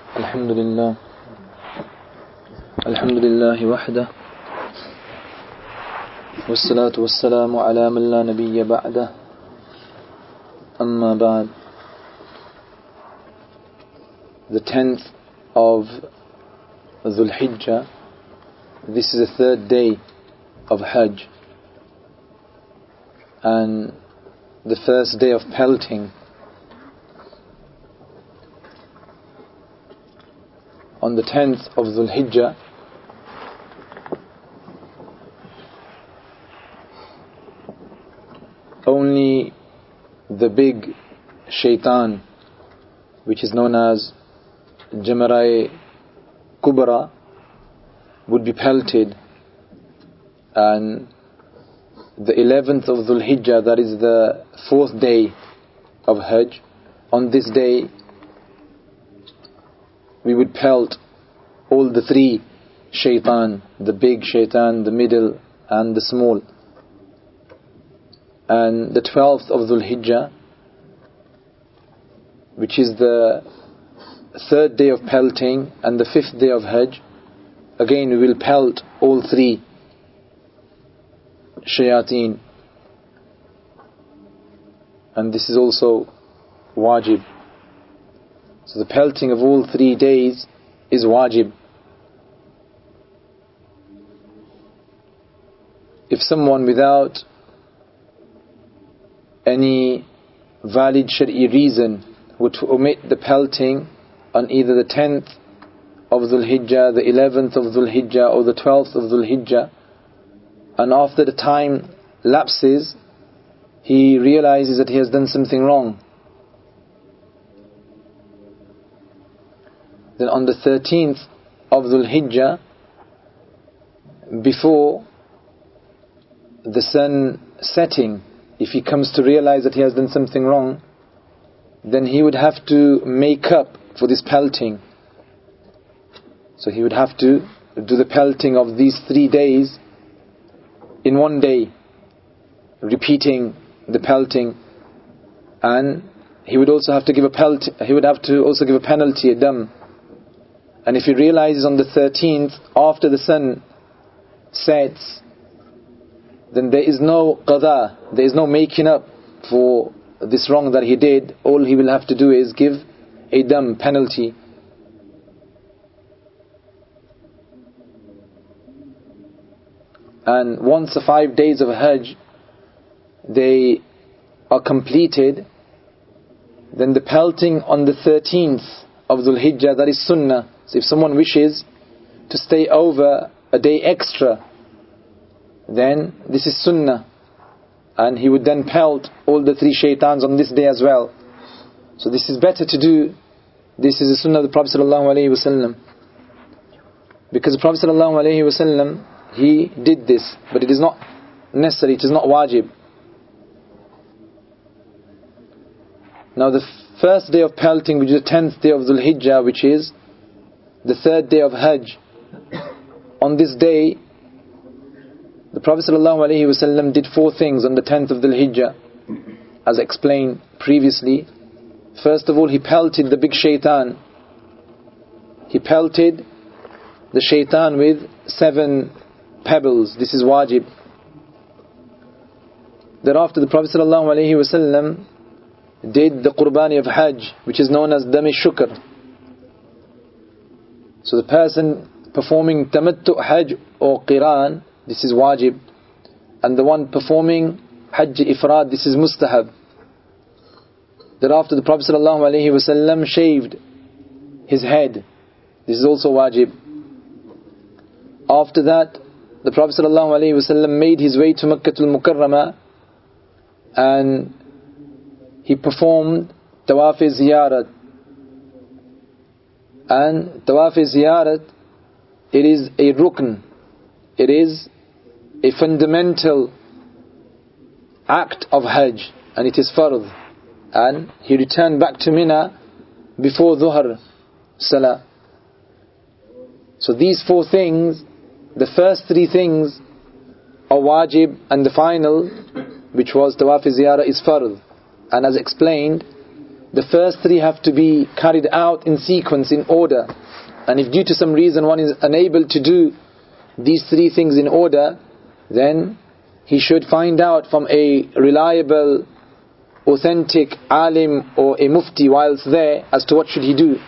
الحمد لله وحده والصلاة والسلام على من لا نبي بعده أما بعد. The 10th of Dhul Hijjah, this is the third day of Hajj and the first day of pelting. On the 10th of Dhul Hijjah, only the big shaitan, which is known as Jamarai Kubra, would be pelted, and the 11th of Dhul Hijjah, that is the 4th day of Hajj, on this day we would pelt all the three shaitan, the big shaitan, the middle and the small. And the 12th of Dhul Hijjah, which is the 3rd day of pelting and the 5th day of Hajj, again we will pelt all three shayateen, and this is also wajib. So the pelting of all 3 days is wajib. If someone without any valid Shari'i reason were to omit the pelting on either the 10th of Dhul Hijjah, the 11th of Dhul Hijjah or the 12th of Dhul Hijjah, and after the time lapses he realizes that he has done something wrong, then on the 13th of Dhul Hijjah, before the sun setting, if he comes to realize that he has done something wrong, then he would have to make up for this pelting. So he would have to do the pelting of these 3 days in one day, repeating the pelting, and he would also have to give a penalty, a dam. And if he realizes on the 13th, after the sun sets, then there is no qada, there is no making up for this wrong that he did. All he will have to do is give a dam, penalty. And once the 5 days of Hajj they are completed, then the pelting on the 13th of Dhul Hijjah, that is sunnah. So if someone wishes to stay over a day extra, then this is sunnah, and he would then pelt all the 3 shaitans on this day as well. So this is better to do. This is the sunnah of the Prophet ﷺ, because the Prophet ﷺ, he did this, but it is not necessary, it is not wajib. Now the first day of pelting, which is the 10th day of Dhul Hijjah, which is the 3rd day of Hajj, on this day the Prophet ﷺ did 4 things on the 10th of Dhul Hijjah, as explained previously. First of all, he pelted the big shaitan. He pelted the shaitan with 7 pebbles. This is wajib. Thereafter the Prophet ﷺ did the qurbani of Hajj, which is known as Dami Shukr. So the person performing Tamattu Hajj or Qiran, this is wajib, and the one performing Hajj Ifrad, this is mustahab. Thereafter the Prophet ﷺ shaved his head. This is also wajib. After that, the Prophet ﷺ made his way to Makkatul Mukarramah, and he performed Tawaf-e-Ziyarat. And Tawaf-e-Ziyarat, it is a rukn, it is a fundamental act of Hajj, and it is fard. And he returned back to Mina before Dhuhr Salah. So these 4 things, the first 3 things are wajib, and the final, which was Tawaf-e-Ziyarah, is fard. And as explained, the first 3 have to be carried out in sequence, in order. And if due to some reason one is unable to do these 3 things in order, then he should find out from a reliable, authentic alim or a mufti whilst there as to what should he do.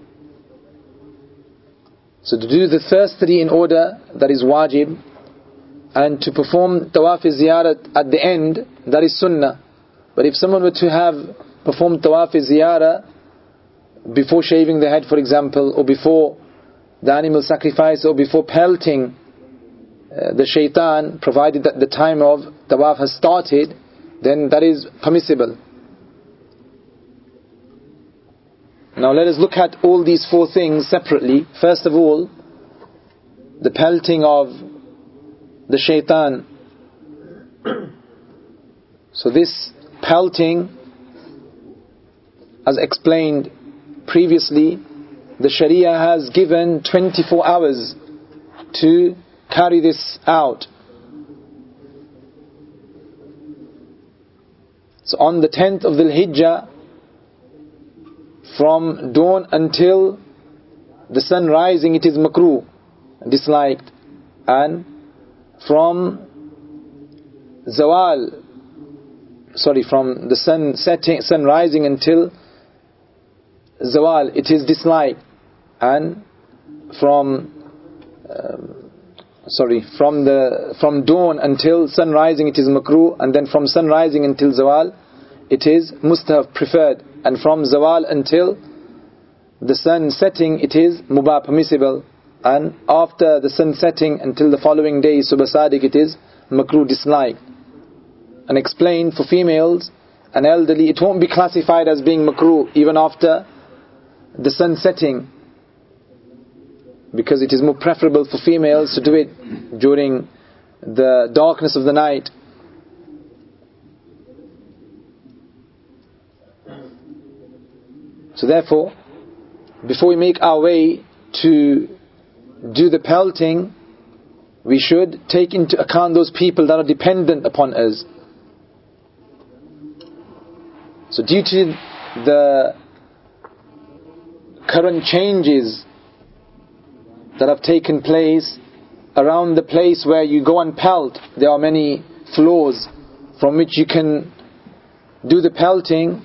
So to do the first 3 in order, that is wajib. And to perform tawaf ziyarat at the end, that is sunnah. But if someone were to have performed tawaf ziyarah before shaving the head, for example, or before the animal sacrifice, or before pelting the shaitan, provided that the time of tawaf has started, then that is permissible. Now let us look at all these 4 things separately. First of all, the pelting of the shaitan. So this pelting, as explained previously, the Sharia has given 24 hours to carry this out. So on the 10th of Dhul Hijjah, from dawn until the sun rising, it is makruh, disliked. And from the sun rising until zawal, it is disliked. And from dawn until sun rising, it is makruh. And then from sun rising until zawal, it is mustahab, preferred. And from zawal until the sun setting, it is mubah, permissible. And after the sun setting until the following day, subh sadiq, it is makruh, disliked. And explained, for females and elderly, it won't be classified as being makruh even after the sun setting, because it is more preferable for females to do it during the darkness of the night. So therefore, before we make our way to do the pelting, we should take into account those people that are dependent upon us. So due to the current changes that have taken place around the place where you go and pelt, there are many floors from which you can do the pelting.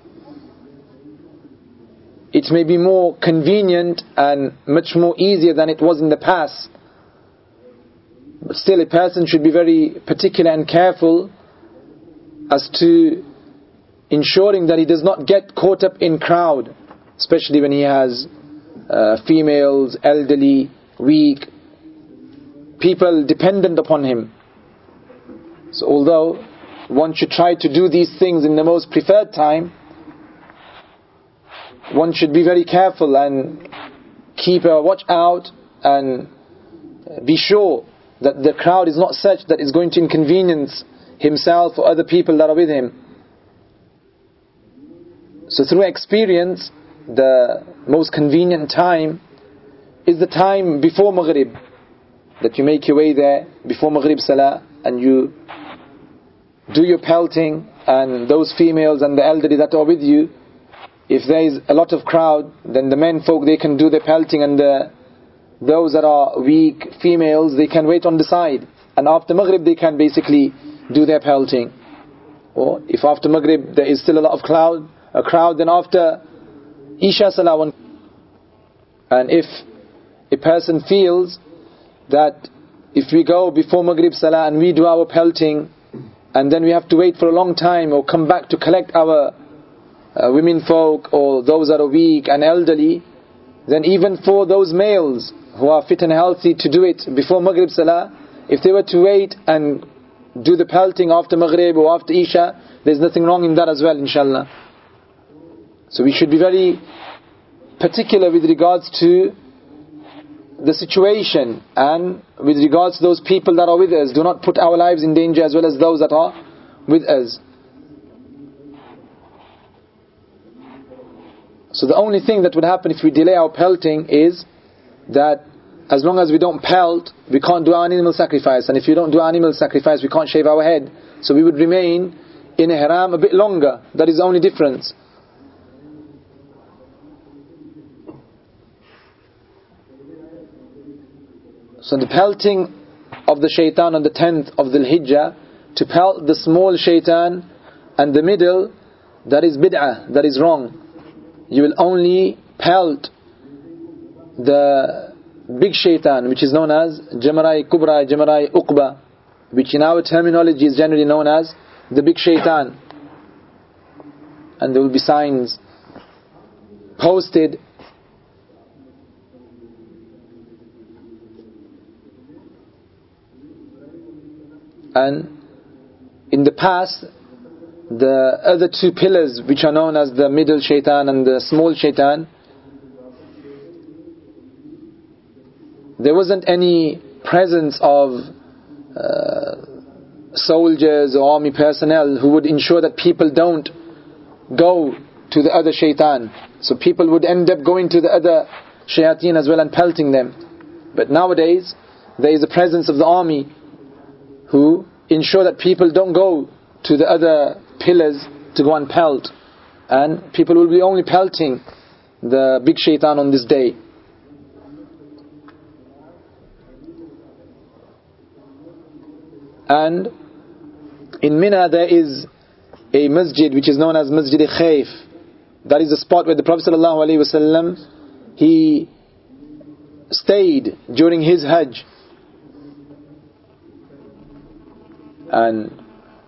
It may be more convenient and much more easier than it was in the past. But still, a person should be very particular and careful as to ensuring that he does not get caught up in crowd, especially when he has females, elderly, weak, people dependent upon him. So although one should try to do these things in the most preferred time, one should be very careful and keep a watch out and be sure that the crowd is not such that it's going to inconvenience himself or other people that are with him. So through experience, the most convenient time is the time before Maghrib, that you make your way there before Maghrib Salah and you do your pelting, and those females and the elderly that are with you, if there is a lot of crowd, then the men folk, they can do their pelting, and those that are weak females, they can wait on the side, and after Maghrib they can basically do their pelting. Or if after Maghrib there is still a lot of crowd, then after Isha Salah. And if a person feels that if we go before Maghrib Salah and we do our pelting, and then we have to wait for a long time or come back to collect our women folk or those that are weak and elderly, then even for those males who are fit and healthy to do it before Maghrib Salah, if they were to wait and do the pelting after Maghrib or after Isha, there's nothing wrong in that as well, inshallah. So we should be very particular with regards to the situation and with regards to those people that are with us. Do not put our lives in danger as well as those that are with us. So the only thing that would happen if we delay our pelting is that as long as we don't pelt, we can't do our animal sacrifice. And if we don't do animal sacrifice, we can't shave our head. So we would remain in ihram a bit longer. That is the only difference. So the pelting of the shaitan on the 10th of Dhul Hijjah, to pelt the small shaitan and the middle, that is bid'ah, that is wrong. You will only pelt the big shaitan, which is known as Jamarai Kubra, Jamarai Uqba, which in our terminology is generally known as the big shaitan. And there will be signs posted and in the past the other two pillars, which are known as the middle shaitan and the small shaitan, there wasn't any presence of soldiers or army personnel who would ensure that people don't go to the other shaitan. So people would end up going to the other shayateen as well and pelting them. But nowadays there is a presence of the army who ensure that people don't go to the other pillars to go and pelt, and people will be only pelting the big shaitan on this day. And in Mina there is a masjid which is known as Masjid Khayf. That is the spot where the Prophet ﷺ he stayed during his Hajj. And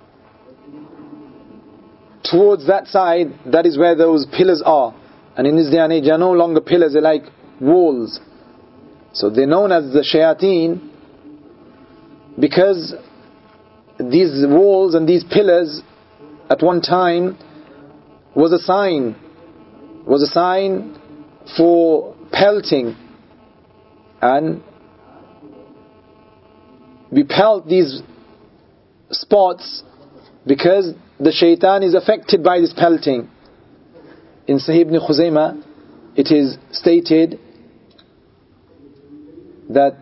towards that side, that is where those pillars are. And in this day and age, they are no longer pillars, they're like walls. So they're known as the shayateen because these walls and these pillars at one time was a sign for pelting. And we pelt these spots because the shaitan is affected by this pelting. In Sahih ibn Khuzaymah it is stated that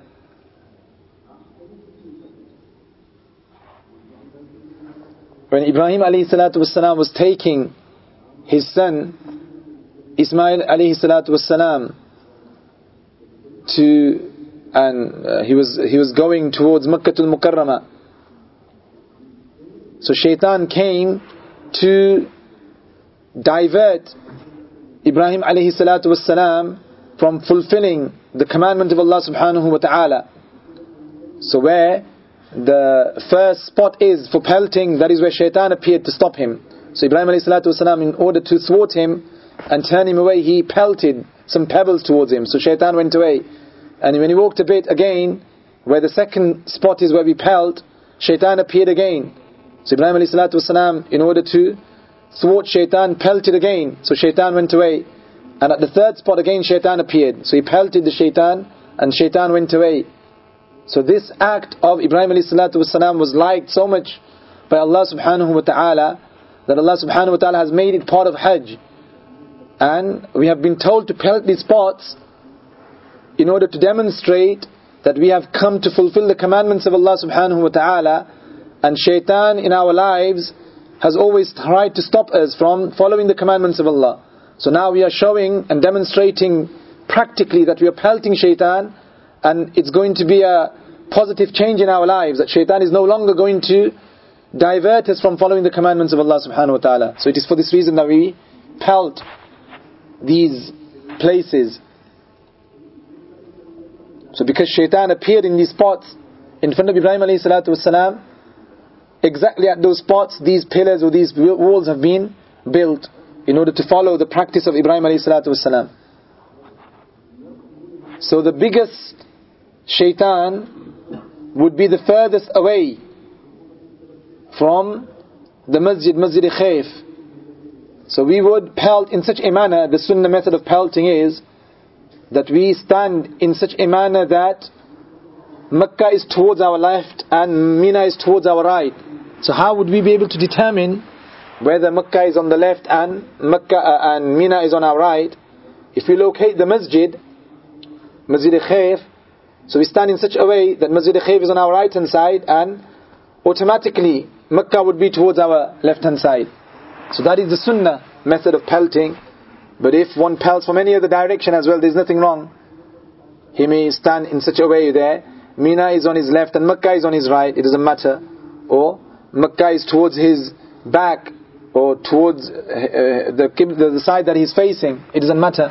when Ibrahim alayhi salatu wasalam was taking his son Ismail alayhi salatu wasalam he was going towards Makkah al-Mukarramah. So shaitan came to divert Ibrahim alayhi salatu wassalam from fulfilling the commandment of Allah subhanahu wa ta'ala. So where the first spot is for pelting, that is where shaitan appeared to stop him. So Ibrahim alayhi salatu wassalam, in order to thwart him and turn him away, he pelted some pebbles towards him. So shaitan went away. And when he walked a bit again, where the second spot is where we pelt, shaitan appeared again. So Ibrahim alayhi salatu wasalam, in order to thwart shaitan, pelted again. So shaitan went away. And at the third spot again shaitan appeared. So he pelted the shaitan and shaitan went away. So this act of Ibrahim alayhi salatu wasalam was liked so much by Allah subhanahu wa ta'ala that Allah subhanahu wa ta'ala has made it part of Hajj. And we have been told to pelt these spots in order to demonstrate that we have come to fulfill the commandments of Allah subhanahu wa ta'ala. And shaitan in our lives has always tried to stop us from following the commandments of Allah. So now we are showing and demonstrating practically that we are pelting shaitan, and it's going to be a positive change in our lives, that shaitan is no longer going to divert us from following the commandments of Allah subhanahu wa ta'ala. So it is for this reason that we pelt these places. So because shaitan appeared in these spots in front of Ibrahim alayhi salatu wasalam, exactly at those spots these pillars or these walls have been built in order to follow the practice of Ibrahim alayhi salatu wasalam. So the biggest shaitan would be the furthest away from the masjid, Masjid Khayf. So we would pelt in such a manner, the sunnah method of pelting is that we stand in such a manner that Makkah is towards our left and Mina is towards our right. So how would we be able to determine whether Makkah is on the left and Mina is on our right? If we locate the masjid, Masjid Khayf, so we stand in such a way that Masjid Khayf is on our right hand side and automatically Makkah would be towards our left hand side. So that is the sunnah method of pelting. But if one pelts from any other direction as well, there is nothing wrong. He may stand in such a way there Mina is on his left and Makkah is on his right, it doesn't matter. Or Makkah is towards his back or towards the side that he's facing, it doesn't matter.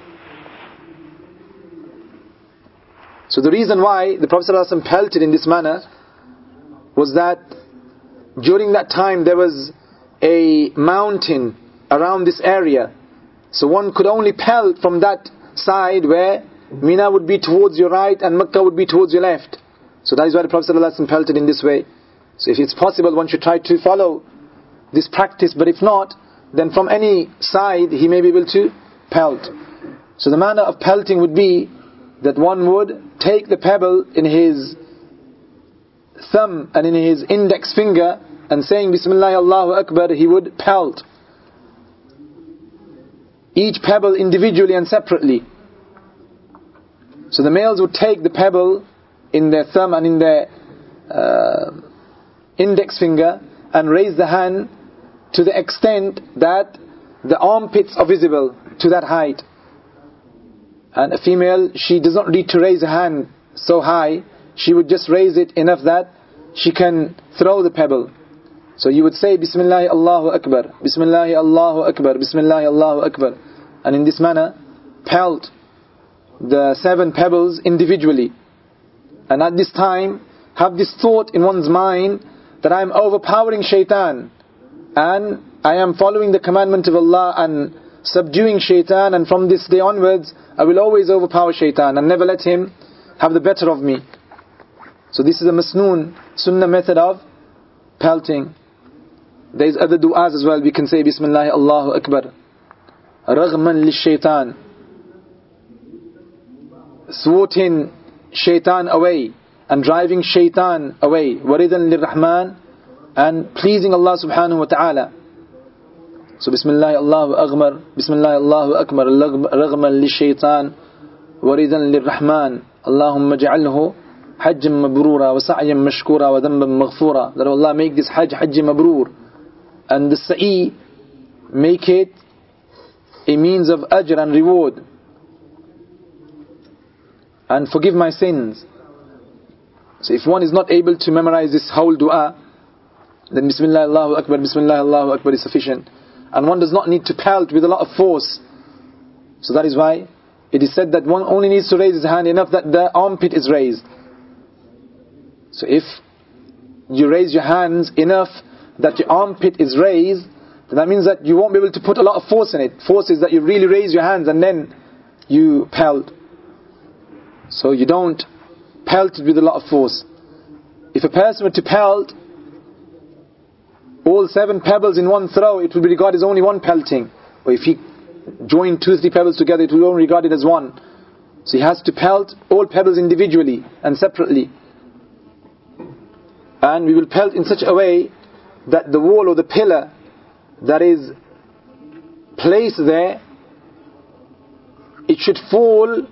So the reason why the Prophet ﷺ pelted in this manner was that during that time there was a mountain around this area. So one could only pelt from that side where Mina would be towards your right and Makkah would be towards your left. So that is why the Prophet ﷺ pelted in this way. So if it's possible, one should try to follow this practice, but if not, then from any side he may be able to pelt. So the manner of pelting would be that one would take the pebble in his thumb and in his index finger and saying Bismillah Allahu Akbar, he would pelt each pebble individually and separately. So the males would take the pebble in their thumb and in their index finger and raise the hand to the extent that the armpits are visible to that height. And a female, she does not need to raise a hand so high, she would just raise it enough that she can throw the pebble. So you would say Bismillah Allahu Akbar, Bismillah Allahu Akbar, Bismillah Allahu Akbar, and in this manner pelt the 7 pebbles individually. And at this time have this thought in one's mind that I am overpowering shaitan and I am following the commandment of Allah and subduing shaitan, and from this day onwards I will always overpower shaitan and never let him have the better of me. So this is a masnoon sunnah method of pelting. There is other du'as as well. We can say Bismillah Allahu Akbar, Raghman lish-shaytan, thwarting shaitan away and driving shaitan away, waridan lir-Rahman, and pleasing Allah subhanahu wa ta'ala. So Bismillah Allahu Akbar, Bismillah Allahu Akbar, Raghman lish-shaytan, waridan lir-Rahman, Allahumma ja'alhu hajjan mabrura wa sa'yan mashkura wa dhanban maghfura. That Allah make this hajj mabrur, and the sa'i make it a means of ajr and reward, and forgive my sins. So if one is not able to memorize this whole dua, then Bismillah Allahu Akbar, Bismillah Allahu Akbar is sufficient, and one does not need to pelt with a lot of force. So that is why it is said that one only needs to raise his hand enough that the armpit is raised. So if you raise your hands enough that your armpit is raised, then that means that you won't be able to put a lot of force in it. Force is that you really raise your hands and then you pelt. So you don't pelt with a lot of force. If a person were to pelt all 7 pebbles in one throw, it would be regarded as only one pelting. Or if he joined 2-3 pebbles together, it would only be regarded as one. So he has to pelt all pebbles individually and separately. And we will pelt in such a way that the wall or the pillar that is placed there, it should fall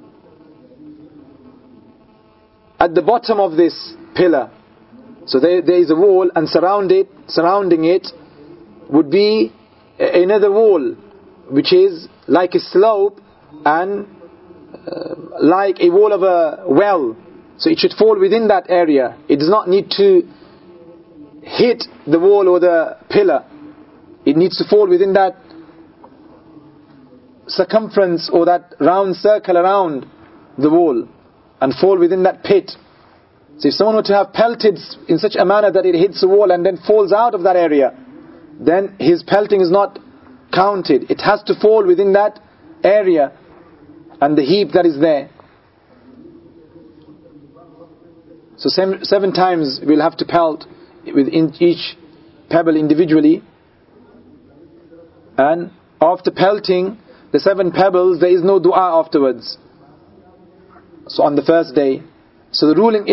at the bottom of this pillar. So there is a wall, and surrounding it would be another wall, which is like a slope and like a wall of a well. So it should fall within that area. It does not need to hit the wall or the pillar. It needs to fall within that circumference or that round circle around the wall and fall within that pit. So if someone were to have pelted in such a manner that it hits the wall and then falls out of that area, then his pelting is not counted. It has to fall within that area and the heap that is there. So 7 times we'll have to pelt with each pebble individually. And after pelting the 7 pebbles, there is no dua afterwards. So on the first day. So the ruling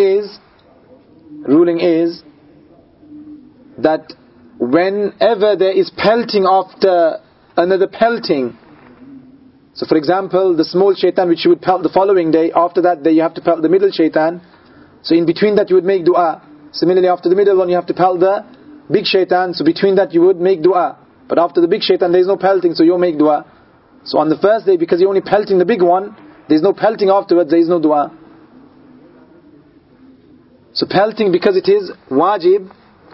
is that whenever there is pelting after another pelting, so for example, the small shaitan which you would pelt the following day, after that day you have to pelt the middle shaitan. So in between that you would make dua. Similarly, after the middle one you have to pelt the big shaitan. So between that you would make dua. But after the big shaitan there is no pelting, so you'll make dua. So on the first day, because you're only pelting the big one, there is no pelting afterwards, there is no dua. So pelting, because it is wajib,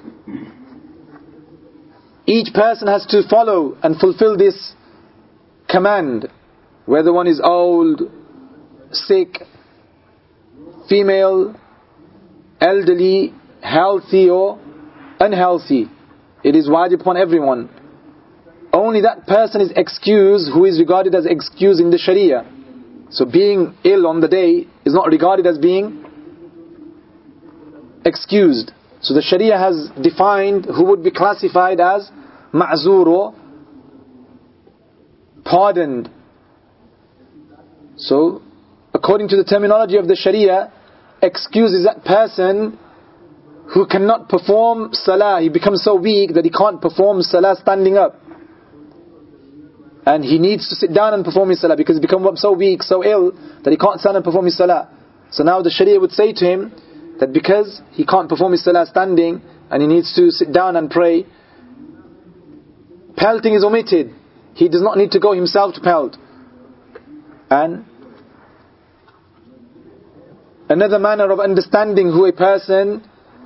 each person has to follow and fulfill this command, whether one is old, sick, female, elderly, healthy or unhealthy. It is wajib upon everyone. Only that person is excused who is regarded as excused in the Sharia. So being ill on the day is not regarded as being excused. So the Sharia has defined who would be classified as ma'zur or pardoned. So according to the terminology of the Sharia, excuse is that person who cannot perform salah. He becomes so weak that he can't perform salah standing up, and he needs to sit down and perform his salah because he becomes so weak, so ill that he can't stand and perform his salah. So now the Sharia would say to him that because he can't perform his salah standing and he needs to sit down and pray, pelting is omitted. He does not need to go himself to pelt. And another manner of understanding who a person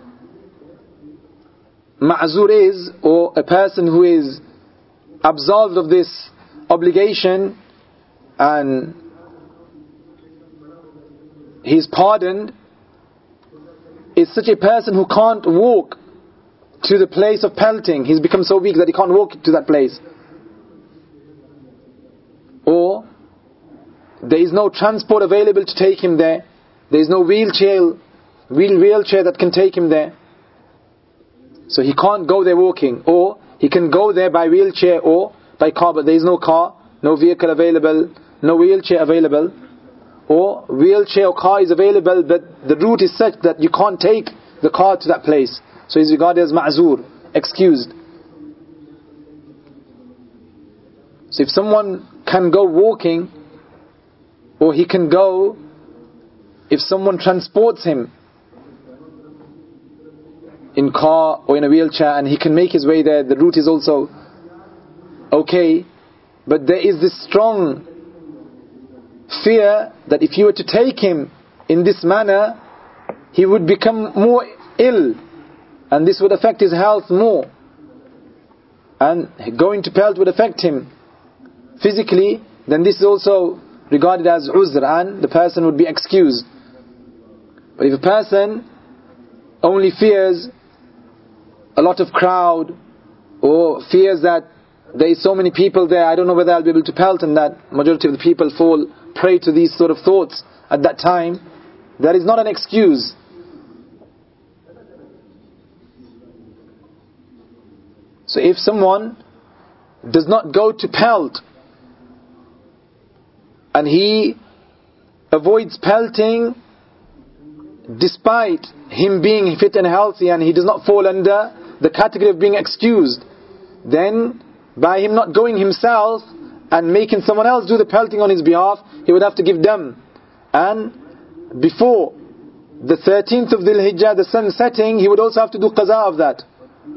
ma'zur is, or a person who is absolved of this obligation and he is pardoned, is such a person who can't walk to the place of pelting. He's become so weak that he can't walk to that place. Or there is no transport available to take him there. There is no wheelchair that can take him there. So he can't go there walking. Or he can go there by wheelchair or by car, but there is no car, no vehicle available, no wheelchair available. Or wheelchair or car is available, but the route is such that you can't take the car to that place. So he's regarded as ma'zur, excused. So if someone can go walking, or he can go, if someone transports him in car or in a wheelchair and he can make his way there, the route is also okay. But there is this strong fear that if you were to take him in this manner, he would become more ill, and this would affect his health more, and going to pelt would affect him physically. Then this is also regarded as uzr, and the person would be excused. But if a person only fears a lot of crowd, or fears that there is so many people there, I don't know whether I'll be able to pelt, and that majority of the people fall prey to these sort of thoughts at that time, that is not an excuse. So if someone does not go to pelt and he avoids pelting despite him being fit and healthy, and he does not fall under the category of being excused, then by him not going himself and making someone else do the pelting on his behalf, he would have to give dam. And before the 13th of Dhul Hijjah, the sun setting, he would also have to do qaza of that.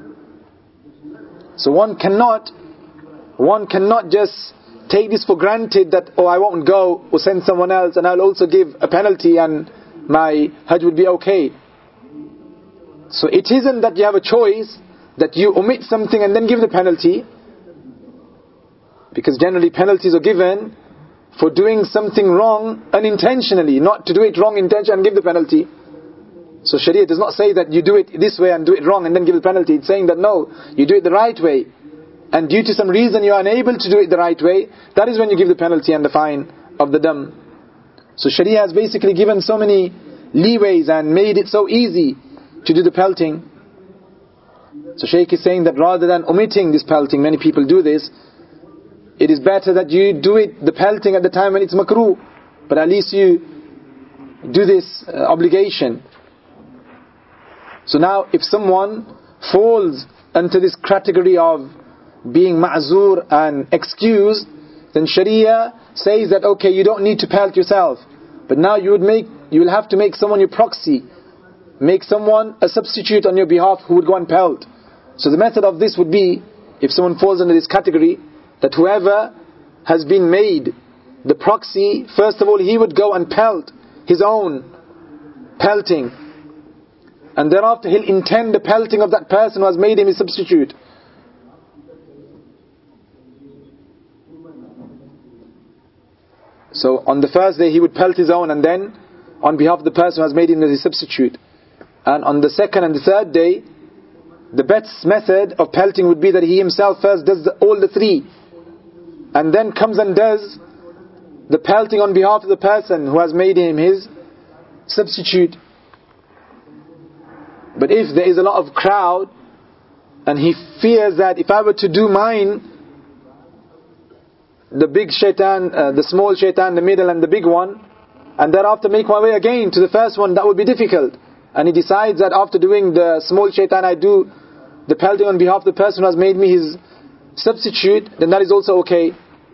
So one cannot just take this for granted that, oh, I won't go, or send someone else and I'll also give a penalty and my Hajj will be okay. So it isn't that you have a choice that you omit something and then give the penalty, because generally penalties are given for doing something wrong unintentionally, not to do it wrong intentionally and give the penalty. So Sharia does not say that you do it this way and do it wrong and then give the penalty. It's saying that no, you do it the right way, and due to some reason you are unable to do it the right way, that is when you give the penalty and the fine of the dam. So Sharia has basically given so many leeways and made it so easy to do the pelting. So Shaykh is saying that rather than omitting this pelting, many people do this, it is better that you do it, the pelting, at the time when it's makruh, but at least you do this obligation. So now if someone falls into this category of being ma'zur and excused, then Sharia says that okay, you don't need to pelt yourself, but now you will have to make someone your proxy, make someone a substitute on your behalf who would go and pelt. So the method of this would be, if someone falls under this category, that whoever has been made the proxy, first of all he would go and pelt his own pelting, and thereafter he'll intend the pelting of that person who has made him his substitute. So on the first day he would pelt his own, and then on behalf of the person who has made him his substitute. And on the second and the third day, the best method of pelting would be that he himself first does all the three, and then comes and does the pelting on behalf of the person who has made him his substitute. But if there is a lot of crowd, and he fears that if I were to do mine, the big shaitan, the small shaitan, the middle and the big one, and thereafter make my way again to the first one, that would be difficult. And he decides that after doing the small shaitan, I do the pelting on behalf of the person who has made me his substitute, then that is also okay.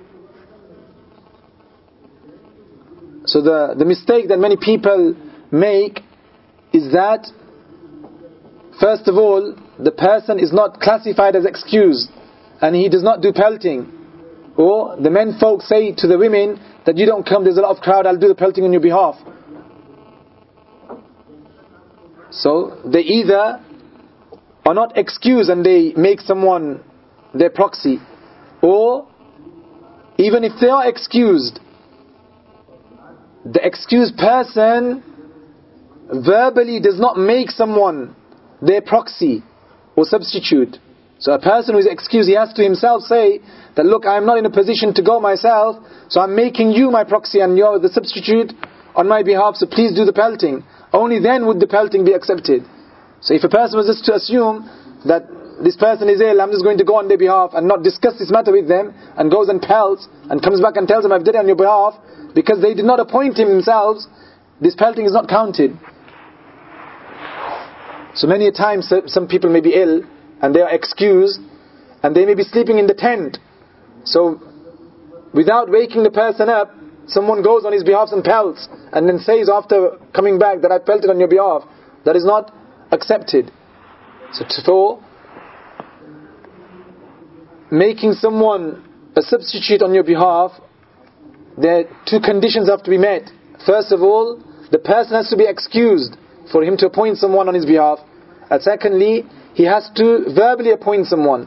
So the mistake that many people make is that, first of all, the person is not classified as excused, and he does not do pelting. Or the men folk say to the women that you don't come, there's a lot of crowd, I'll do the pelting on your behalf. So they either are not excused and they make someone their proxy, or even if they are excused, the excused person verbally does not make someone their proxy or substitute. So a person who is excused, he has to himself say that, look, I am not in a position to go myself, so I'm making you my proxy and you're the substitute on my behalf, so please do the pelting. Only then would the pelting be accepted. So if a person was just to assume that this person is ill, I'm just going to go on their behalf and not discuss this matter with them, and goes and pelts and comes back and tells them I've done it on your behalf, because they did not appoint him themselves, this pelting is not counted. So many a time some people may be ill and they are excused, and they may be sleeping in the tent. So without waking the person up, someone goes on his behalf and pelts, and then says after coming back that I pelted on your behalf. That is not accepted. So for making someone a substitute on your behalf, there are two conditions have to be met. First of all, the person has to be excused for him to appoint someone on his behalf. And secondly, he has to verbally appoint someone.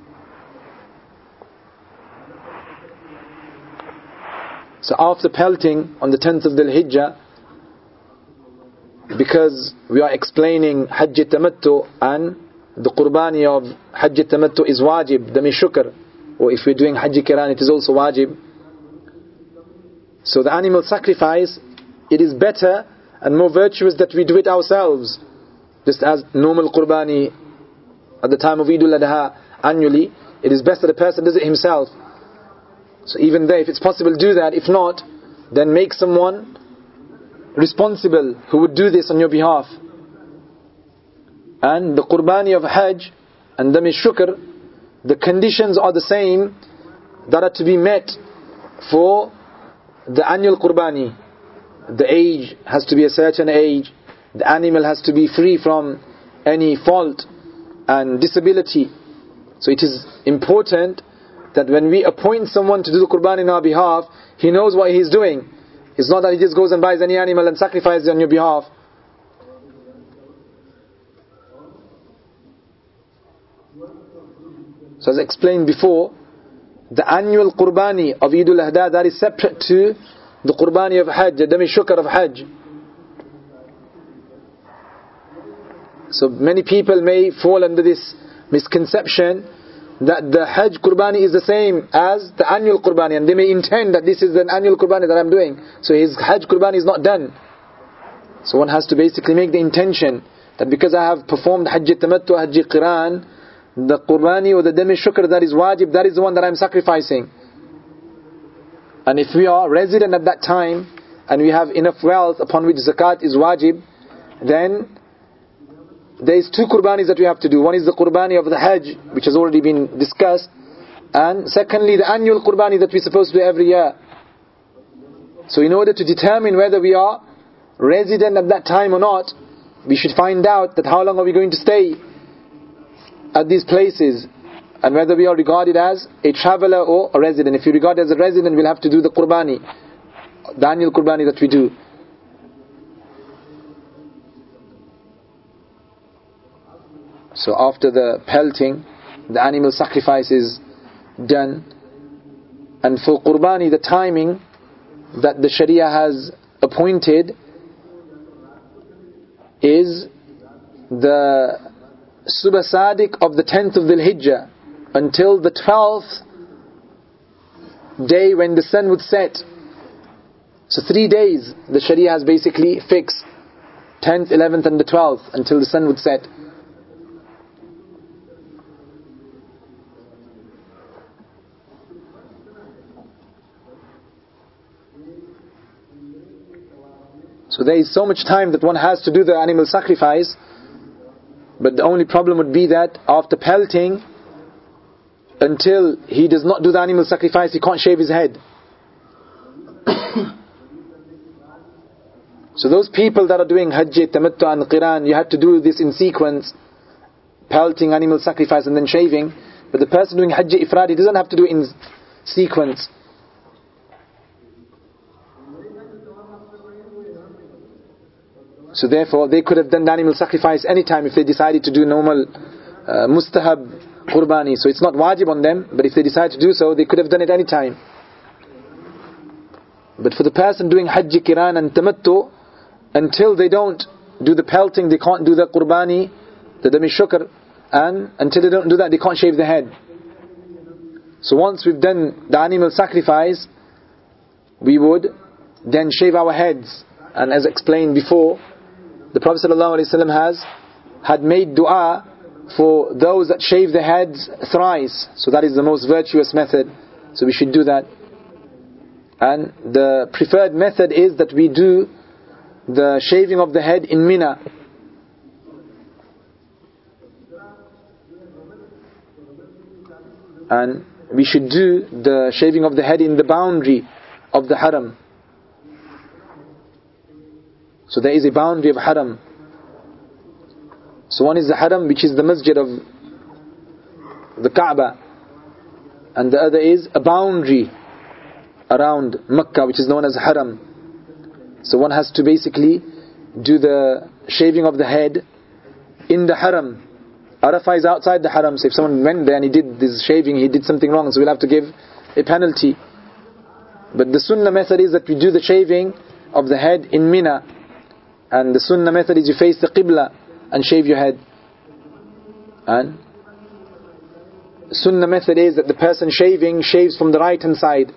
So after pelting on the 10th of Dhul Hijjah, because we are explaining Hajj Tamattu, and the Qurbani of Hajj Tamattu is wajib, Dami Shukr, or if we're doing Hajj Kiran it is also wajib. So the animal sacrifice, it is better and more virtuous that we do it ourselves, just as normal Qurbani at the time of Eidul Adha annually. It is best that a person does it himself. So even there, if it's possible, do that. If not, then make someone responsible who would do this on your behalf. And the Qurbani of Hajj and Dami Shukr, the conditions are the same that are to be met for the annual Qurbani. The age has to be a certain age. The animal has to be free from any fault and disability. So it is important that when we appoint someone to do the Qurban in our behalf, he knows what he is doing. It's not that he just goes and buys any animal and sacrifices it on your behalf. So as explained before, the annual Qurbani of Eidul Adha, that is separate to the Qurbani of Hajj, the Dami Shukr of Hajj. So many people may fall under this misconception that the Hajj Qurbani is the same as the annual Qurbani, and they may intend that this is an annual Qurbani that I'm doing, so his Hajj Qurbani is not done. So one has to basically make the intention that because I have performed Hajj Tamattu, Hajj Qiran, the Qurbani or the Dami Shukr that is wajib, that is the one that I'm sacrificing. And if we are resident at that time and we have enough wealth upon which zakat is wajib, then there is two Qurbanis that we have to do. One is the Qurbani of the Hajj, which has already been discussed, and secondly the annual Qurbani that we're supposed to do every year. So in order to determine whether we are resident at that time or not, we should find out that how long are we going to stay at these places, and whether we are regarded as a traveler or a resident. If you regard as a resident, we'll have to do the Qurbani, the annual Qurbani that we do. So after the pelting, the animal sacrifice is done. And for Qurbani, the timing that the Sharia has appointed is the Subh Sadiq of the 10th of Dhul Hijjah until the 12th day when the sun would set. So 3 days the Sharia has basically fixed, 10th, 11th and the 12th, until the sun would set. So there is so much time that one has to do the animal sacrifice, but the only problem would be that after pelting, until he does not do the animal sacrifice, he can't shave his head. So those people that are doing Hajj, Tamattu and Qiran, you have to do this in sequence, pelting, animal sacrifice and then shaving. But the person doing Hajj Ifrad, he doesn't have to do it in sequence. So therefore, they could have done the animal sacrifice anytime if they decided to do normal mustahab qurbani. So it's not wajib on them, but if they decide to do so, they could have done it anytime. But for the person doing Hajj, Qiran and Tamattu, until they don't do the pelting, they can't do the qurbani, the dami shukr, and until they don't do that, they can't shave their head. So once we've done the animal sacrifice, we would then shave our heads. And as explained before, the Prophet ﷺ had made dua for those that shave their heads thrice. So that is the most virtuous method. So we should do that. And the preferred method is that we do the shaving of the head in Mina. And we should do the shaving of the head in the boundary of the haram. So there is a boundary of haram. So one is the haram, which is the masjid of the Kaaba, and the other is a boundary around Makkah, which is known as haram. So one has to basically do the shaving of the head in the haram. Arafah is outside the haram, so if someone went there and he did this shaving, he did something wrong, so we'll have to give a penalty. But the sunnah method is that we do the shaving of the head in Mina. And the sunnah method is you face the Qibla and shave your head. And sunnah method is that the person shaving shaves from the right hand side.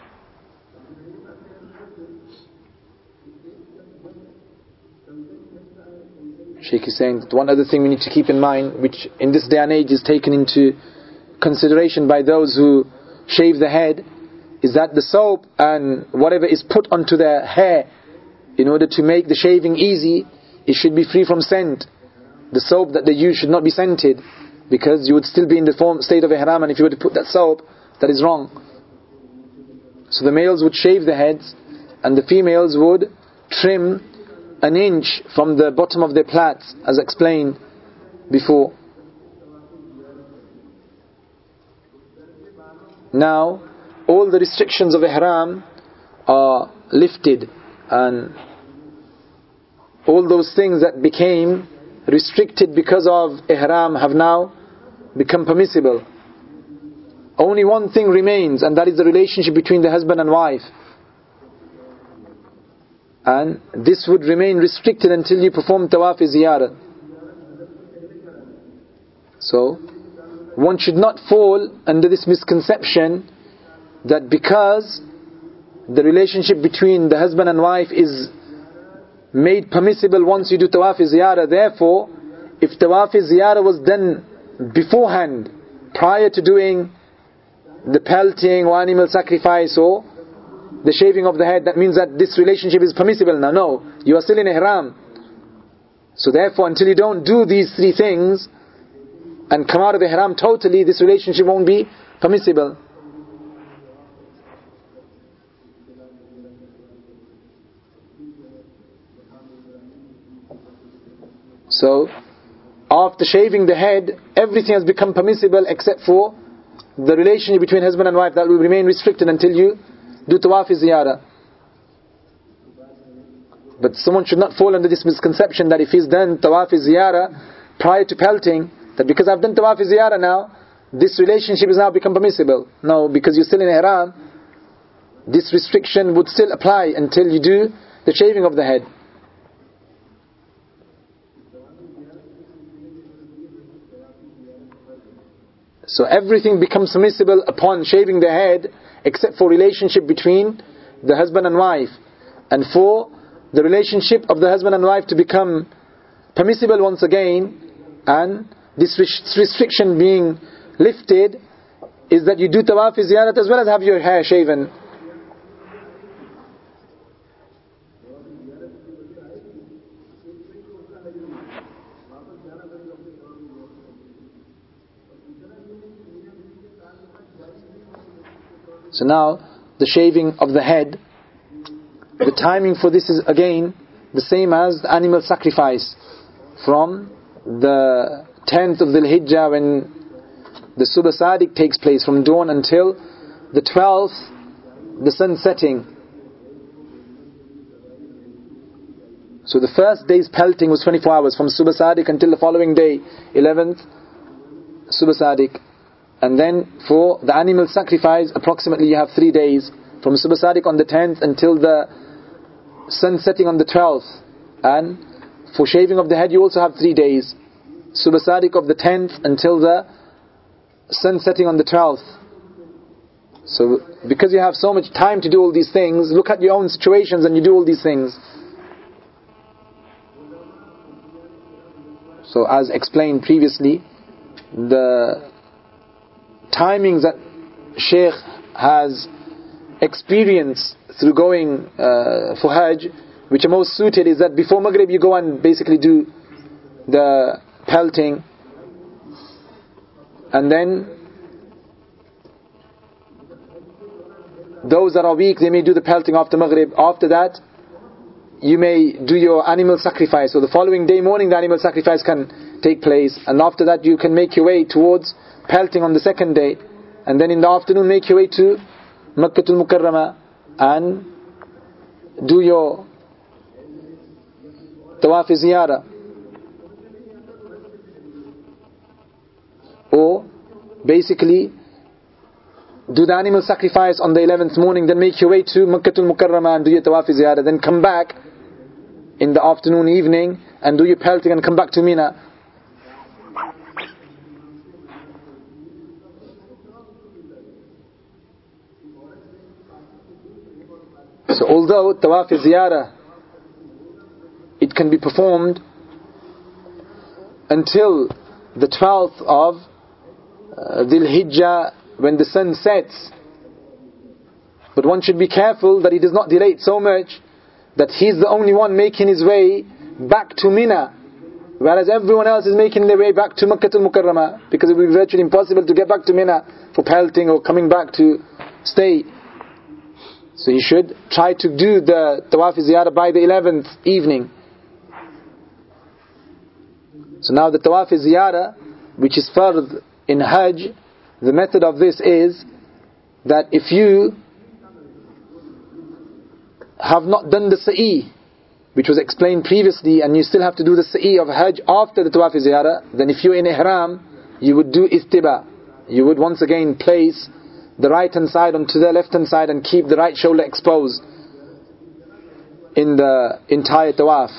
Shaykh is saying that one other thing we need to keep in mind, which in this day and age is taken into consideration by those who shave the head, is that the soap and whatever is put onto their hair in order to make the shaving easy, it should be free from scent. The soap that they use should not be scented, because you would still be in the state of ihram, and if you were to put that soap, that is wrong. So the males would shave their heads, and the females would trim an inch from the bottom of their plaits, as explained before. Now, all the restrictions of ihram are lifted, and all those things that became restricted because of ihram have now become permissible. Only one thing remains, and that is the relationship between the husband and wife. And this would remain restricted until you perform tawaf-i-ziyarat. So, one should not fall under this misconception that because the relationship between the husband and wife is made permissible once you do tawaf-i-ziyarah, therefore, if tawaf-i-ziyarah was done beforehand, prior to doing the pelting or animal sacrifice or the shaving of the head, that means that this relationship is permissible. Now, no, you are still in ihram. So therefore, until you don't do these three things and come out of ihram totally, this relationship won't be permissible. So, after shaving the head, everything has become permissible except for the relationship between husband and wife, that will remain restricted until you do tawaf-i-ziyarah. But someone should not fall under this misconception that if he's done tawaf-i-ziyarah prior to pelting, that because I've done tawaf ziyarah now, this relationship has now become permissible. No, because you're still in ihram, this restriction would still apply until you do the shaving of the head. So everything becomes permissible upon shaving the head except for relationship between the husband and wife. And for the relationship of the husband and wife to become permissible once again, and this restriction being lifted, is that you do tawaf ziyarat as well as have your hair shaven. So now, the shaving of the head, the timing for this is again the same as the animal sacrifice. From the 10th of Dhul Hijjah, when the Subh Sadiq takes place, from dawn until the 12th, the sun setting. So the first day's pelting was 24 hours, from Subh Sadiq until the following day, 11th Subh Sadiq. And then for the animal sacrifice, approximately you have 3 days, from Subh Sadiq on the 10th until the sun setting on the 12th. And for shaving of the head you also have 3 days, Subh Sadiq of the 10th until the sun setting on the 12th. So because you have so much time to do all these things, look at your own situations and you do all these things. So as explained previously, the timings that Shaykh has experienced through going for Hajj, which are most suited, is that before Maghrib you go and basically do the pelting, and then those that are weak, they may do the pelting after Maghrib. After that you may do your animal sacrifice, so the following day morning the animal sacrifice can take place, and after that you can make your way towards pelting on the second day, and then in the afternoon make your way to Makkatul Mukarramah and do your tawaf ziyarah. Or basically do the animal sacrifice on the 11th morning, then make your way to Makkatul Mukarramah and do your tawaf ziyarah, then come back in the afternoon, evening, and do your pelting and come back to Mina. So although tawaf ziyarah, it can be performed until the 12th of Dhul Hijjah, when the sun sets, but one should be careful that he does not delay it so much that he's the only one making his way back to Mina, whereas everyone else is making their way back to Makkatul Mukarramah, because it will be virtually impossible to get back to Mina for pelting or coming back to stay. So you should try to do the tawaf ziyarah by the 11th evening. So now the tawaf ziyarah, which is fard in Hajj, the method of this is that if you have not done the sa'i, which was explained previously, and you still have to do the sa'i of Hajj after the tawaf ziyarah, then if you're in ihram, you would do ittiba. You would once again place the right hand side onto the left hand side and keep the right shoulder exposed in the entire tawaf.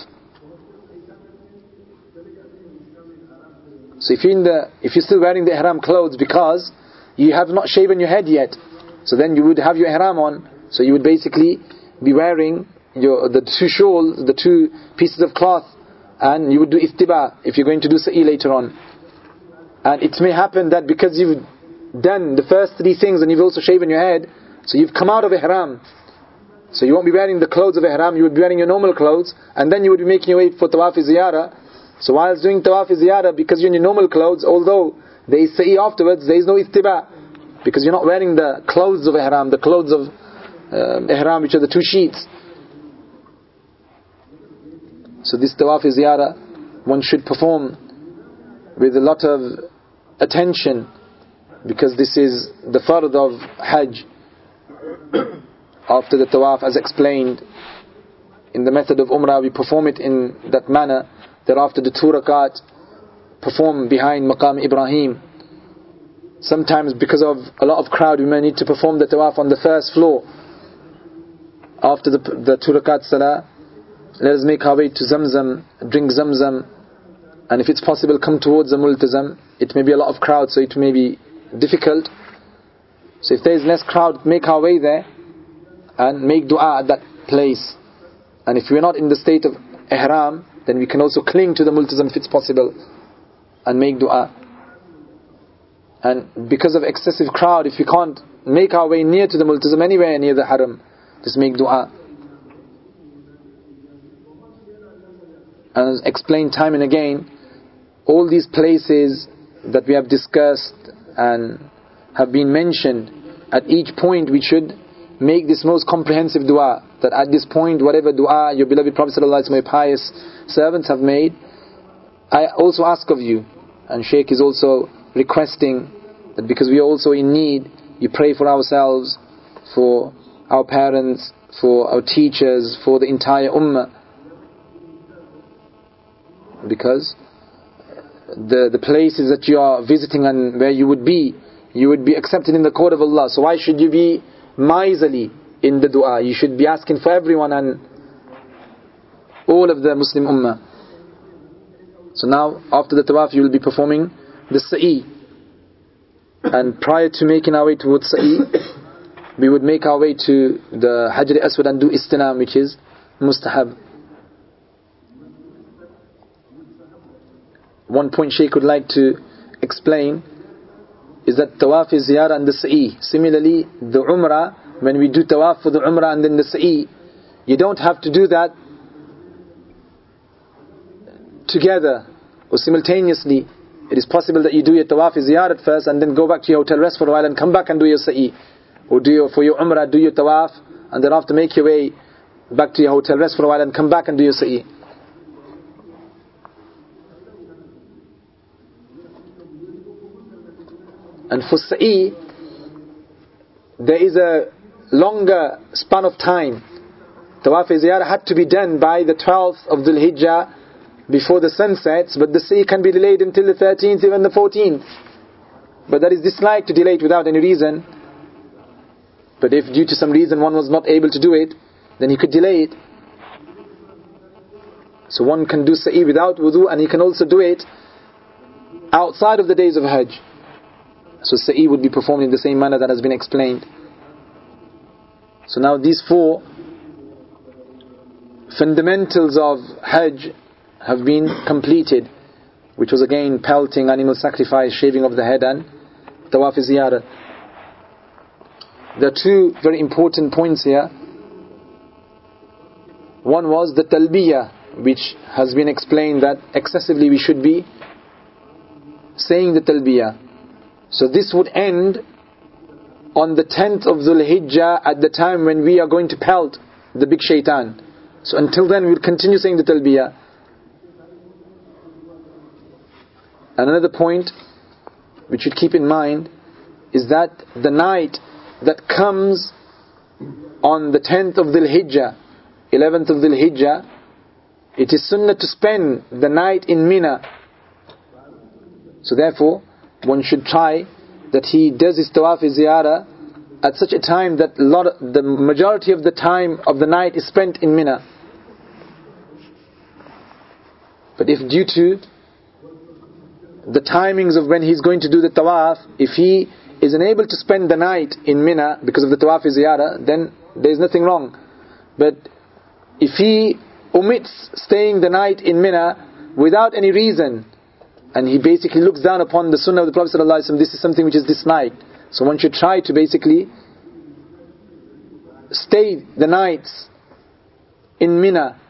So if you're still wearing the ihram clothes because you have not shaven your head yet, so then you would have your ihram on, so you would basically be wearing the two shawls, the two pieces of cloth, and you would do ittiba if you're going to do sa'i later on. And it may happen that because you've done the first 3 things and you've also shaven your head, so you've come out of ihram, so you won't be wearing the clothes of ihram, you would be wearing your normal clothes, and then you would be making your way for tawaf ziyarah. So while doing tawaf ziyarah, because you're in your normal clothes, although there is sa'i afterwards, there is no ittiba, because you're not wearing the clothes of ihram, the clothes of ihram, which are the 2 sheets. So this tawaf ziyarah one should perform with a lot of attention, because this is the fard of Hajj. After the tawaf, as explained in the method of Umrah, we perform it in that manner. Thereafter the 2 rakat perform behind Maqam Ibrahim. Sometimes because of a lot of crowd we may need to perform the tawaf on the first floor. After the 2 rakat salah, let us make our way to Zamzam, drink Zamzam, and if it's possible come towards the Multazam. It may be a lot of crowd, so it may be difficult. So if there is less crowd, make our way there and make dua at that place. And if we are not in the state of ihram, then we can also cling to the Multazam if it's possible and make dua. And because of excessive crowd, if we can't make our way near to the Multazam, anywhere near the haram, just make dua. And as explained time and again, all these places that we have discussed and have been mentioned, at each point we should make this most comprehensive dua, that at this point whatever dua your beloved Prophet ﷺ, my pious servants have made, I also ask of you. And Shaykh is also requesting that because we are also in need, you pray for ourselves, for our parents, for our teachers, for the entire ummah, because the places that you are visiting and where you would be accepted in the court of Allah. So why should you be miserly in the dua? You should be asking for everyone and all of the Muslim ummah. So now after the tawaf you will be performing the sa'i, and prior to making our way towards sa'i we would make our way to the Hajar Aswad and do istinam, which is mustahab. One point Shaykh would like to explain is that tawaf is ziyarah and the sa'i. Similarly, the umrah, when we do tawaf for the umrah and then the sa'i, you don't have to do that together or simultaneously. It is possible that you do your tawaf ziyarah first and then go back to your hotel, rest for a while and come back and do your sa'i. Or for your umrah, do your tawaf and then after make your way back to your hotel, rest for a while and come back and do your sa'i. And for sa'i, there is a longer span of time. Tawaf ziyarah had to be done by the 12th of Dhul Hijjah before the sun sets, but the sa'i can be delayed until the 13th, even the 14th. But that is disliked to delay it without any reason. But if due to some reason one was not able to do it, then he could delay it. So one can do sa'i without wudu, and he can also do it outside of the days of Hajj. So sa'i would be performed in the same manner that has been explained. So now these 4 fundamentals of Hajj have been completed, which was again pelting, animal sacrifice, shaving of the head, and tawaf ziyarah. There are 2 very important points here. One was the talbiyah, which has been explained that excessively we should be saying the talbiyah. So this would end on the 10th of Dhul Hijjah, at the time when we are going to pelt the big shaitan. So until then we will continue saying the talbiyah. And another point which you keep in mind is that the night that comes on the 10th of Dhul Hijjah, 11th of Dhul Hijjah, it is sunnah to spend the night in Mina. So therefore one should try that he does his tawaf ziyarah at such a time that the majority of the time of the night is spent in Mina. But if due to the timings of when he's going to do the tawaf, if he is unable to spend the night in Mina because of the tawaf ziyarah, then there is nothing wrong. But if he omits staying the night in Mina without any reason, and he basically looks down upon the sunnah of the Prophet ﷺ, this is something which is disliked. So one should try to basically stay the nights in Mina.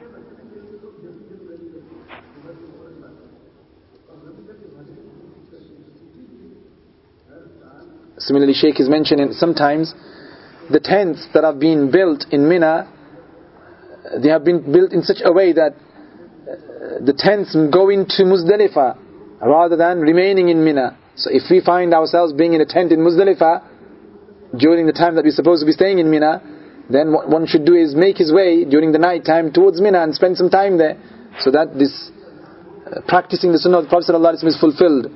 Similarly, Shaykh is mentioning sometimes the tents that have been built in Mina, they have been built in such a way that the tents go into Muzdalifah rather than remaining in Mina. So if we find ourselves being in a tent in Muzdalifah during the time that we're supposed to be staying in Mina, then what one should do is make his way during the night time towards Mina and spend some time there, so that this practicing the sunnah of the Prophet ﷺ is fulfilled.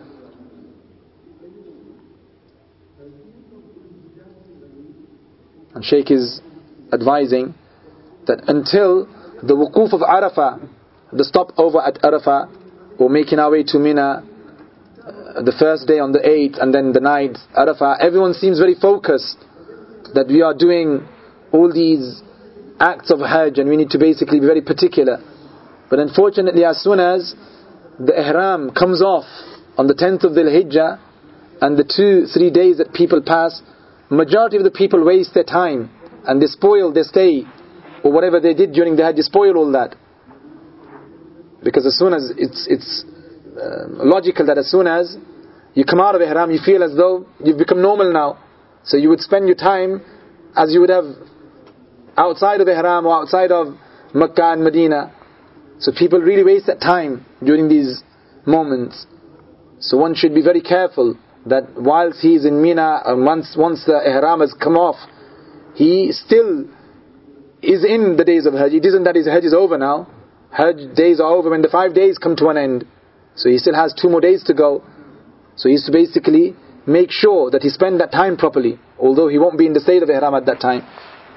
And Shaykh is advising that until the wuquf of Arafah, the stopover at Arafah, or making our way to Mina, the first day on the 8th and then the night Arafah, everyone seems very focused that we are doing all these acts of Hajj and we need to basically be very particular. But unfortunately, as soon as the Ihram comes off on the 10th of Dhul Hijjah and the 2-3 days that people pass, majority of the people waste their time and they spoil their stay or whatever they did during the Hajj, they spoil all that. Because as soon as it's logical that as soon as you come out of Ihram, you feel as though you've become normal now. So you would spend your time as you would have outside of Ihram or outside of Makkah and Medina. So people really waste that time during these moments. So one should be very careful that whilst he is in Mina, and once the Ihram has come off, he still is in the days of Hajj. It isn't that his Hajj is over now. Hajj days are over when the 5 days come to an end. So he still has 2 more days to go. So he has to basically make sure that he spend that time properly, although he won't be in the state of Ihram at that time.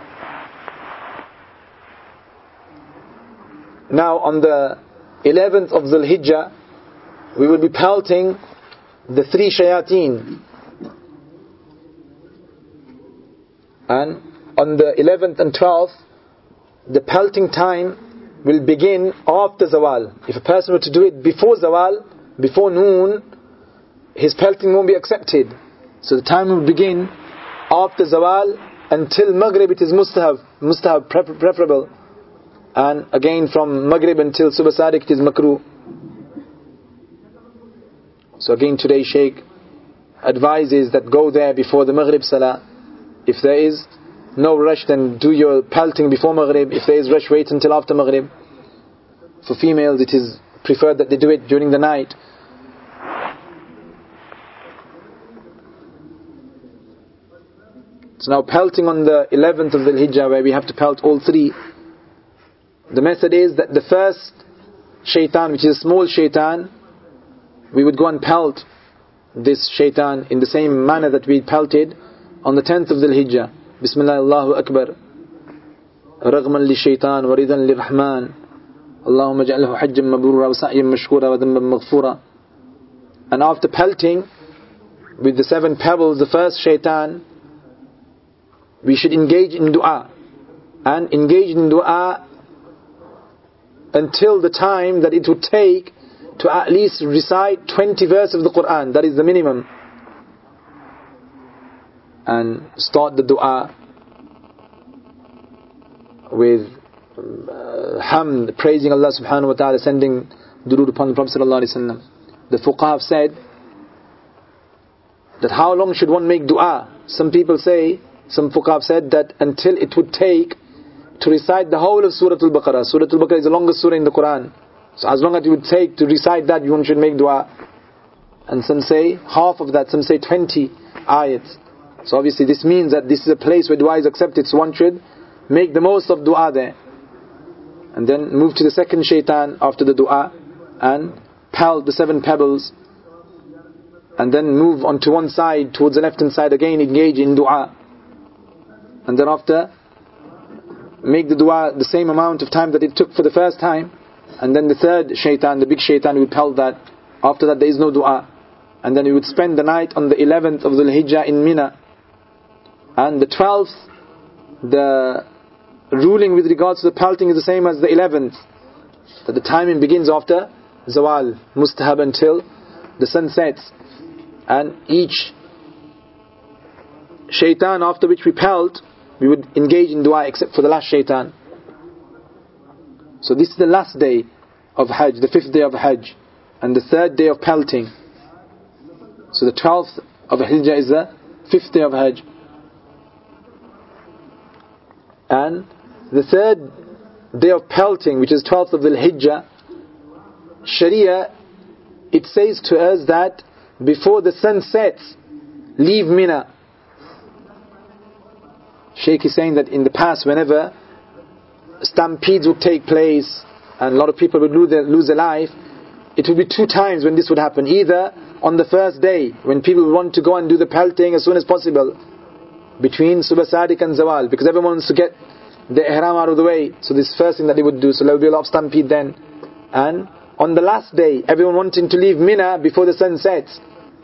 Now on the 11th of Dhul Hijjah, we will be pelting the 3 shayateen. And on the 11th and 12th, the pelting time will begin after Zawal. If a person were to do it before Zawal, before noon, his pelting won't be accepted. So the time will begin after Zawal until Maghrib. It is mustahab, preferable. And again from Maghrib until Subh Sadiq it is makruh. So again today Shaykh advises that go there before the Maghrib Salah. If there is no rush, then do your pelting before Maghrib. If there is rush, wait until after Maghrib. For females it is preferred that they do it during the night. So now pelting on the 11th of Dhul Hijjah, where we have to pelt all 3. The method is that the first shaitan, which is a small shaitan, we would go and pelt this shaitan in the same manner that we pelted on the 10th of Dhul Hijjah. Bismillah, Allahu Akbar. Raghman li shaitan, waridan li rahman. Allahumma ja'alhu hajjan mabrura wa sa'yan mashkura wa dhanban maghfura. And after pelting with the 7 pebbles, the first shaitan, we should engage in dua. And engage in dua until the time that it would take to at least recite 20 verses of the Quran. That is the minimum. And start the dua with hamd, praising Allah subhanahu wa ta'ala, sending durood upon the Prophet sallallahu alaihi wasallam. The fuqaha have said that how long should one make dua? Some fuqaha have said that until it would take to recite the whole of Surah Al-Baqarah. Surah Al-Baqarah is the longest surah in the Quran. So as long as it would take to recite that, one should make dua. And some say half of that, some say 20 ayats. So obviously this means that this is a place where dua is accepted. So one should make the most of dua there. And then move to the second shaitan after the dua and pelt the 7 pebbles. And then move onto one side, towards the left hand side, again engage in dua. And then after, make the dua the same amount of time that it took for the first time. And then the third shaitan, the big shaitan, would pelt that. After that there is no dua. And then we would spend the night on the 11th of Dhul Hijjah in Mina. And the 12th, the ruling with regards to the pelting is the same as the 11th. That the timing begins after Zawal, mustahab until the sun sets. And each shaitan after which we pelt, we would engage in dua except for the last shaitan. So this is the last day of Hajj, the 5th day of Hajj, and the 3rd day of pelting. So the 12th of Hijjah is the 5th day of Hajj. And the 3rd day of pelting, which is 12th of Dhul Hijjah, Sharia, it says to us that before the sun sets, leave Mina. Shaykh is saying that in the past, whenever stampedes would take place and a lot of people would lose their life, it will be 2 times when this would happen. Either on the first day, when people want to go and do the pelting as soon as possible, between Subh Sadiq and Zawal, because everyone wants to get the ihram out of the way. So this first thing that they would do, so there will be a lot of stampede then. And on the last day, everyone wanting to leave Mina before the sun sets.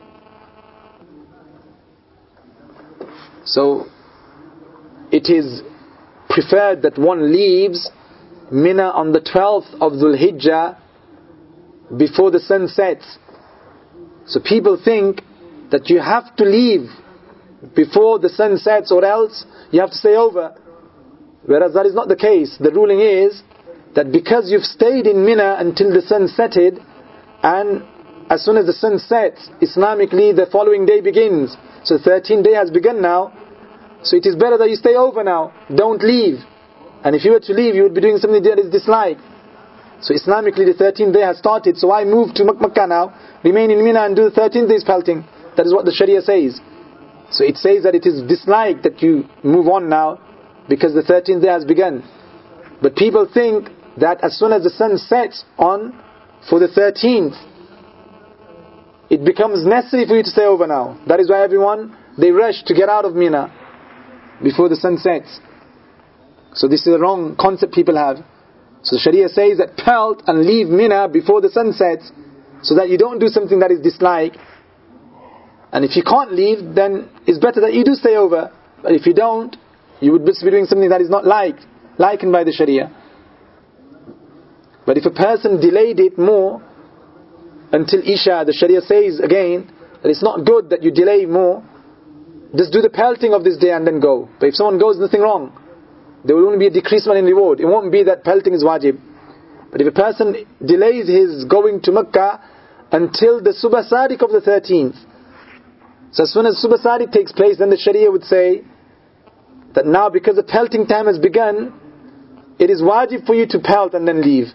So it is preferred that one leaves Mina on the 12th of Dhul Hijjah before the sun sets. So people think that you have to leave before the sun sets, or else you have to stay over. Whereas that is not the case. The ruling is that because you've stayed in Mina until the sun setted, and as soon as the sun sets, Islamically the following day begins. So 13th day has begun now. So it is better that you stay over now. Don't leave. And if you were to leave, you would be doing something that is disliked. So Islamically the 13th day has started. So I move to Makkah now, remain in Mina and do the 13th day's pelting. That is what the Sharia says. So it says that it is disliked that you move on now, because the 13th day has begun. But people think that as soon as the sun sets on for the 13th, it becomes necessary for you to stay over now. That is why everyone, they rush to get out of Mina before the sun sets. So this is a wrong concept people have. So Sharia says that pelt and leave Mina before the sun sets, so that you don't do something that is disliked. And if you can't leave, then it's better that you do stay over. But if you don't, you would be doing something that is not likened by the Sharia. But if a person delayed it more until Isha, the Sharia says again that it's not good that you delay more. Just do the pelting of this day and then go. But if someone goes, nothing wrong. There will only be a decreasement in reward. It won't be that pelting is wajib. But if a person delays his going to Makkah until the Subh Sadiq of the 13th, so as soon as Subh Sadiq takes place, then the Sharia would say that now because the pelting time has begun, it is wajib for you to pelt and then leave.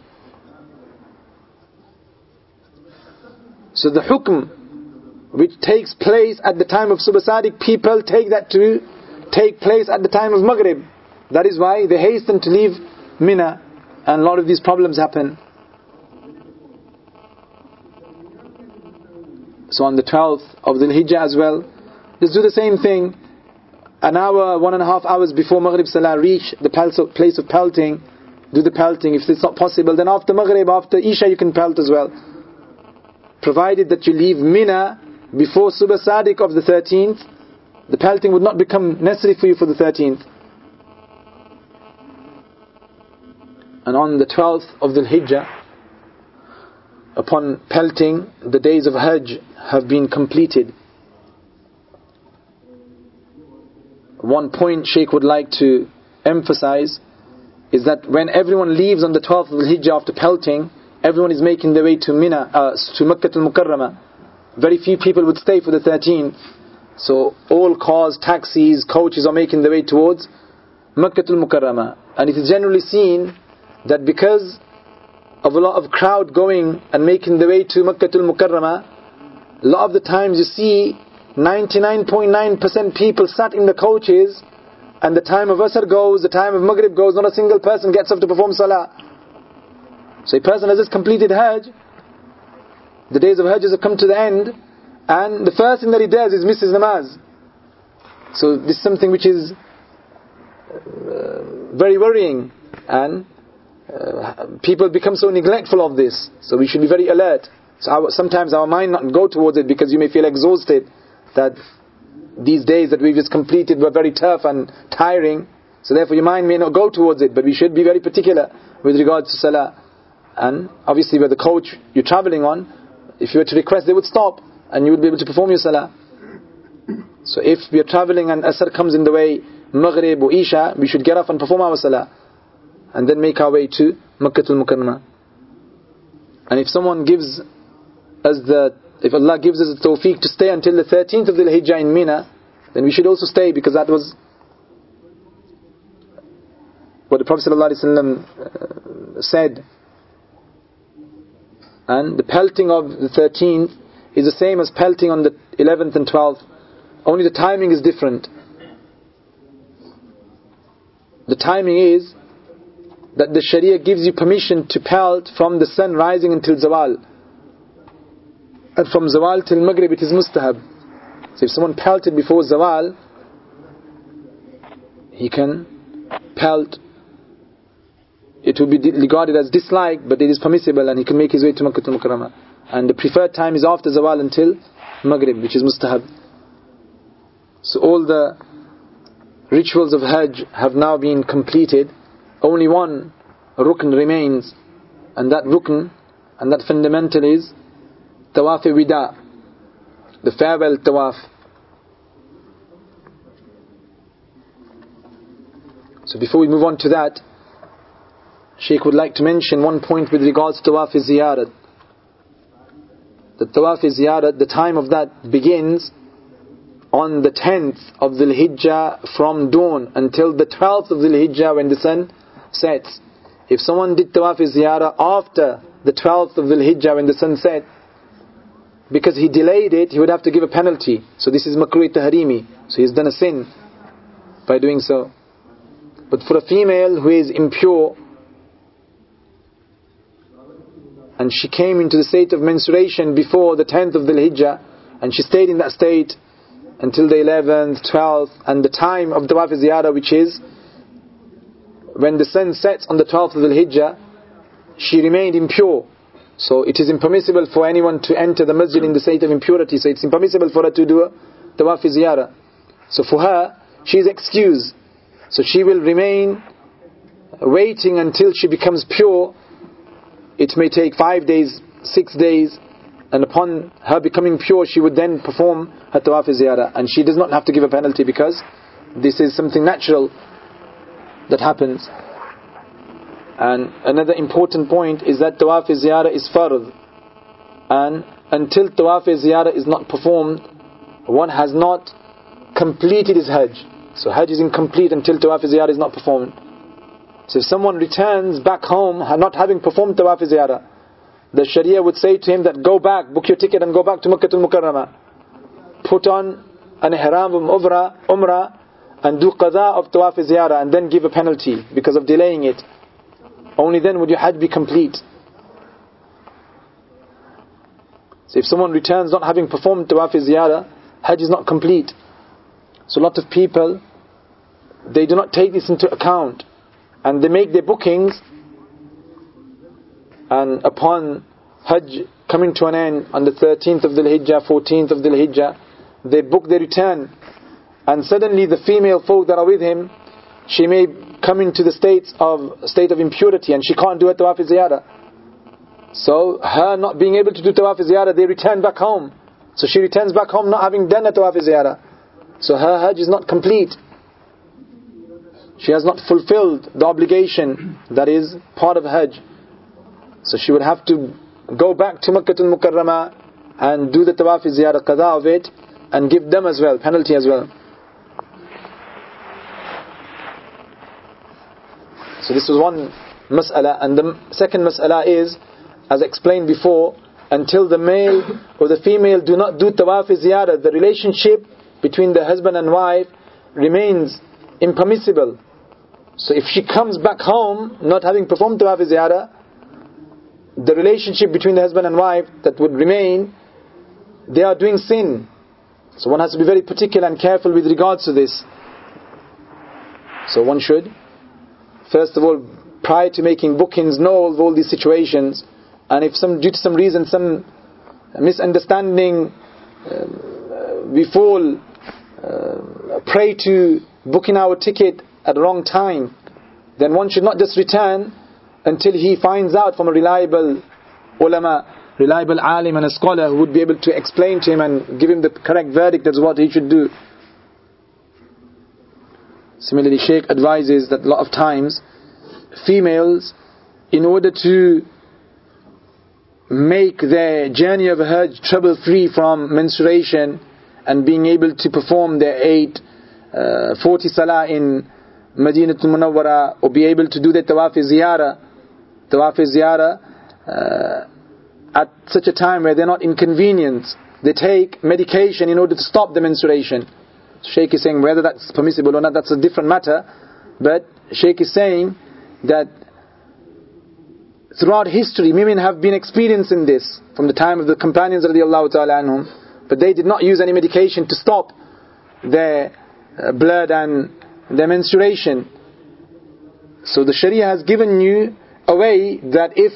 So the hukm which takes place at the time of Subh Sadiq, people take that to take place at the time of Maghrib. That is why they hasten to leave Mina, and a lot of these problems happen. So on the 12th of Dhul Hijjah as well, just do the same thing. An hour, 1.5 hours before Maghrib Salah, reach the place of pelting. Do the pelting. If it's not possible, then after Maghrib, after Isha, you can pelt as well. Provided that you leave Mina before Subh Sadiq of the 13th, the pelting would not become necessary for you for the 13th. And on the 12th of Dhul Hijjah, upon pelting, the days of Hajj have been completed. One point Shaykh would like to emphasize is that when everyone leaves on the 12th of Dhul Hijjah after pelting, everyone is making their way to Mina, to Makkah al-Mukarramah. Very few people would stay for the 13th. So all cars, taxis, coaches are making their way towards Makkah al-Mukarramah. And it is generally seen that because of a lot of crowd going and making their way to Makkah al-Mukarramah, a lot of the times you see 99.9% people sat in the coaches, and the time of Asr goes, the time of Maghrib goes, not a single person gets up to perform Salah. So a person has just completed Hajj, the days of Hajj have come to the end, and the first thing that he does is miss his namaz. So this is something which is very worrying, and people become so neglectful of this. So we should be very alert. So sometimes our mind not go towards it, because you may feel exhausted that these days that we've just completed were very tough and tiring. So therefore your mind may not go towards it. But we should be very particular with regards to Salah. And obviously with the coach you're travelling on, if you were to request, they would stop and you would be able to perform your Salah. So if we are travelling and Asr comes in the way, Maghrib or Isha, we should get off and perform our Salah, and then make our way to Makkah al-Mukarramah. And if someone gives us if Allah gives us the tawfiq to stay until the 13th of Dhul Hijjah in Mina, then we should also stay, because that was what the Prophet ﷺ said. And the pelting of the 13th is the same as pelting on the 11th and 12th, only the timing is different. The timing is that the Sharia gives you permission to pelt from the sun rising until Zawal. And from Zawal till Maghrib it is mustahab. So if someone pelted before Zawal, he can pelt. It will be regarded as dislike, but it is permissible, and he can make his way to Makkah al-Mukarramah. And the preferred time is after Zawal until Maghrib, which is mustahab. So all the rituals of Hajj have now been completed. Only one rukn remains, and that rukn and that fundamental is Tawaf Wida, the farewell Tawaf. So before we move on to that, Shaykh would like to mention one point with regards to Tawaf Ziyarat. The Tawaf Ziyarat, the time of that begins on the 10th of Dhul Hijjah from dawn until the 12th of Dhul Hijjah when the sun sets. If someone did Tawaf Ziyarah after the 12th of Dhul Hijjah when the sun set, because he delayed it, he would have to give a penalty. So this is makruh tahrimi. So he's done a sin by doing so. But for a female who is impure and she came into the state of menstruation before the 10th of Dhul Hijjah and she stayed in that state until the 11th, 12th, and the time of Tawaf Ziyarah, which is when the sun sets on the 12th of Dhul Hijjah, she remained impure. So it is impermissible for anyone to enter the masjid in the state of impurity. So it's impermissible for her to do a Tawaf Ziyarah. So for her, she is excused. So she will remain waiting until she becomes pure. It may take 5 days, 6 days, and upon her becoming pure, she would then perform her Tawaf Ziyarah. And she does not have to give a penalty because this is something natural that happens. And another important point is that Tawaf Ziyarah is fard. And until Tawaf Ziyarah is not performed, one has not completed his Hajj. So Hajj is incomplete until Tawaf Ziyarah is not performed. So if someone returns back home not having performed Tawaf Ziyarah, the Sharia would say to him that go back, book your ticket and go back to Makkah al-Mukarramah. Put on an ihram of umrah and do qada of Tawaf Ziyarah and then give a penalty because of delaying it. Only then would your Hajj be complete. So if someone returns not having performed Tawaf Ziyarah, Hajj is not complete. So a lot of people, they do not take this into account, and they make their bookings, and upon Hajj coming to an end on the 13th of Dhul Hijjah, 14th of Dhul Hijjah, they book their return, and suddenly the female folk that are with him, she may come into the state of impurity and she can't do a Tawaf Ziyarah. So her not being able to do Tawaf Ziyarah, they return back home. So she returns back home not having done a Tawaf Ziyarah. So her Hajj is not complete. She has not fulfilled the obligation that is part of Hajj. So she would have to go back to Makkah al-Mukarramah and do the Tawaf Ziyarah, qada of it, and give them as well, penalty as well. So this was one mas'ala. And the second mas'ala is, as explained before, until the male or the female do not do Tawaf Ziyarah, the relationship between the husband and wife remains impermissible. So if she comes back home not having performed Tawaf Ziyarah, the relationship between the husband and wife that would remain, they are doing sin. So one has to be very particular and careful with regards to this. So one should, first of all, prior to making bookings, know of all these situations. And if due to some reason, some misunderstanding, we fall prey to booking our ticket at the wrong time, then one should not just return until he finds out from a reliable ulama, reliable alim and a scholar who would be able to explain to him and give him the correct verdict as what he should do. Similarly, Shaykh advises that a lot of times females, in order to make their journey of Hajj trouble-free from menstruation and being able to perform their 40 salah in Madinatul Munawwara, or be able to do their Tawaf Ziyarah at such a time where they're not inconvenienced, they take medication in order to stop the menstruation. Shaykh is saying whether that's permissible or not, that's a different matter, but Shaykh is saying that throughout history, women have been experiencing this from the time of the companions radiallahu ta'ala anhum, but they did not use any medication to stop their blood and their menstruation. So the Sharia has given you a way that if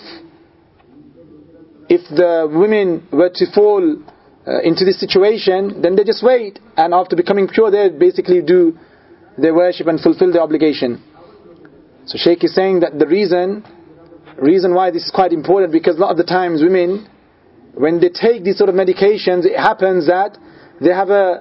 the women were to fall into this situation, then they just wait, and after becoming pure, they basically do their worship and fulfill their obligation. So Shaykh is saying that the reason why this is quite important, because a lot of the times women, when they take these sort of medications, it happens that they have a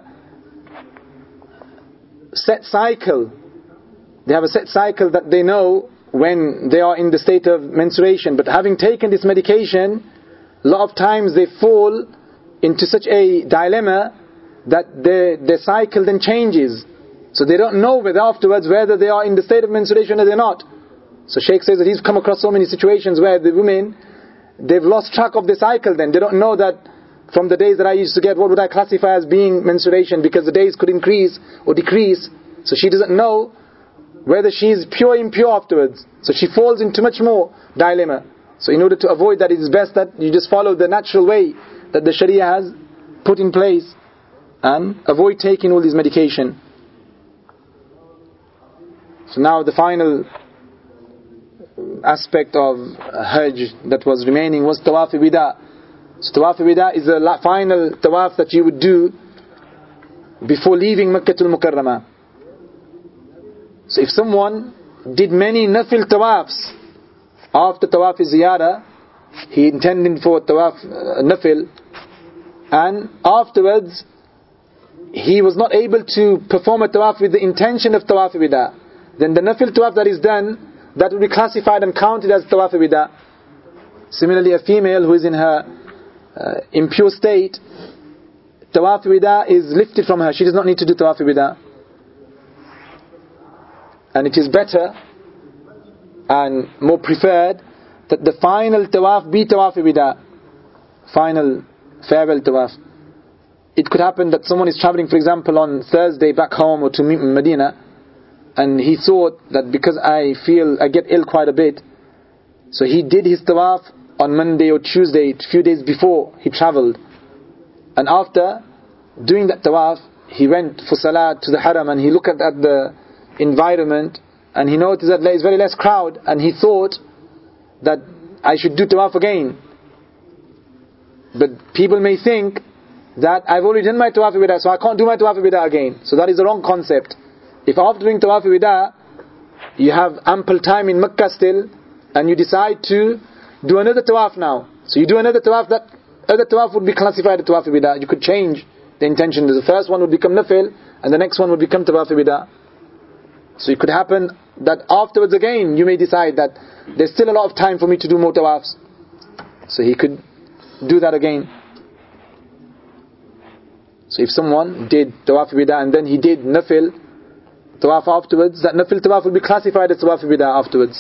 set cycle. They have a set cycle that they know when they are in the state of menstruation. But having taken this medication, a lot of times they fall into such a dilemma that their cycle then changes. So they don't know whether they are in the state of menstruation or they're not. So Shaykh says that he's come across so many situations where the women, they've lost track of the cycle then. They don't know that from the days that I used to get, what would I classify as being menstruation, because the days could increase or decrease. So she doesn't know whether she is pure or impure afterwards. So she falls into much more dilemma. So in order to avoid that, it is best that you just follow the natural way that the Sharia has put in place and avoid taking all these medication. So now the final aspect of Hajj that was remaining was Tawaf Wida. So Tawaf Wida is the final Tawaf that you would do before leaving Makkatul Mukarramah. So if someone did many Nafil Tawafs after Tawaf Ziyarah, he intended for Tawaf Nafil, and afterwards he was not able to perform a Tawaf with the intention of Tawaf Wida, then the Nafil Tawaf that is done, that will be classified and counted as Tawaf Wida. Similarly, a female who is in her impure state, Tawaf Wida is lifted from her. She does not need to do Tawaf Wida. And it is better and more preferred that the final Tawaf be Tawaf Wida, final farewell Tawaf. It could happen that someone is traveling, for example, on Thursday back home or to Medina, and he thought that because I get ill quite a bit, so he did his Tawaf on Monday or Tuesday, a few days before he travelled. And after doing that Tawaf, he went for Salah to the Haram, and he looked at the environment, and he noticed that there is very less crowd, and he thought that I should do Tawaf again. But people may think that I've already done my Tawaf Wida, so I can't do my Tawaf Wida again. So that is the wrong concept. If after doing Tawaf Wida, you have ample time in Makkah still, and you decide to do another Tawaf now, so you do another Tawaf, that other Tawaf would be classified as Tawaf Wida. You could change the intention. The first one would become Nafil, and the next one would become Tawaf Wida. So it could happen that afterwards again, you may decide that there's still a lot of time for me to do more Tawafs. So he could do that again. So if someone did Tawaf Wida and then he did Nafil Tawaf afterwards, that Nafil Tawaf will be classified as Tawaf Wida afterwards.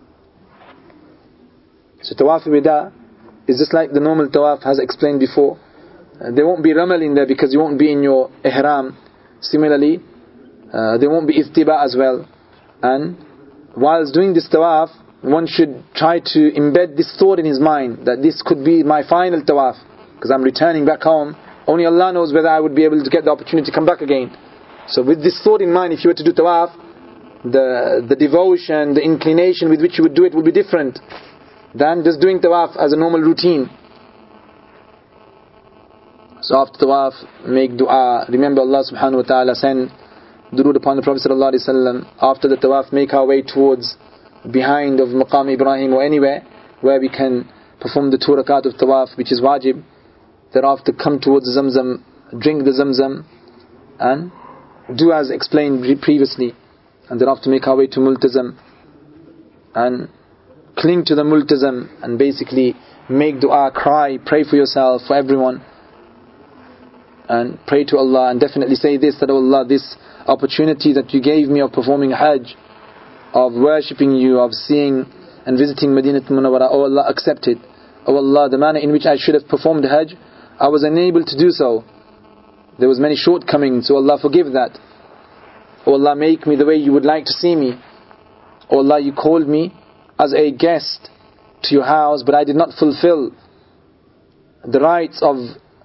So Tawaf Wida is just like the normal Tawaf, as explained before. There won't be Ramal in there because you won't be in your Ihram. Similarly, there won't be Ittiba as well. And whilst doing this Tawaf, one should try to embed this thought in his mind that this could be my final Tawaf, because I'm returning back home. Only Allah knows whether I would be able to get the opportunity to come back again. So with this thought in mind, if you were to do Tawaf, the devotion, the inclination with which you would do it will be different than just doing Tawaf as a normal routine. So after Tawaf, make dua, remember Allah subhanahu wa ta'ala, send durood upon the Prophet sallallahu alaihi wasallam. After the Tawaf, make our way towards behind of Maqam Ibrahim or anywhere where we can perform the 2 rakat of Tawaf, which is wajib. Thereafter come towards Zamzam, drink the Zamzam, and do as explained previously. And thereafter make our way to Multazam and cling to the Multazam and basically make dua, cry, pray for yourself, for everyone, and pray to Allah, and definitely say this, that, oh Allah, this opportunity that you gave me of performing Hajj, of worshipping you, of seeing and visiting Madinatul Munawwara, oh Allah, accept it. Oh Allah, the manner in which I should have performed Hajj, I was unable to do so. There was many shortcomings, so Allah forgive that. Oh Allah, make me the way you would like to see me. Oh Allah, you called me as a guest to your house, but I did not fulfill the rights of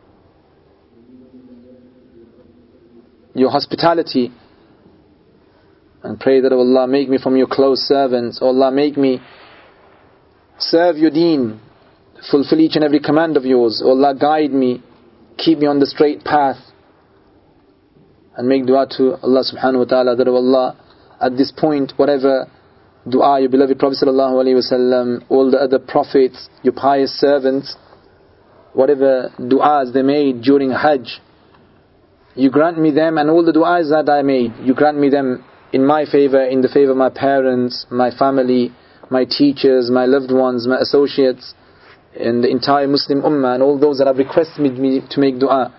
your hospitality, and pray that, oh Allah, make me from your close servants. Oh Allah, make me serve your deen, fulfill each and every command of yours. Oh Allah, guide me, keep me on the straight path. And make dua to Allah subhanahu wa ta'ala that, oh Allah, at this point, whatever dua your beloved Prophet sallallahu alaihi wasallam, all the other prophets, your pious servants, whatever du'as they made during Hajj, you grant me them, and all the du'as that I made, you grant me them in my favor, in the favor of my parents, my family, my teachers, my loved ones, my associates, and the entire Muslim ummah, and all those that have requested me to make dua.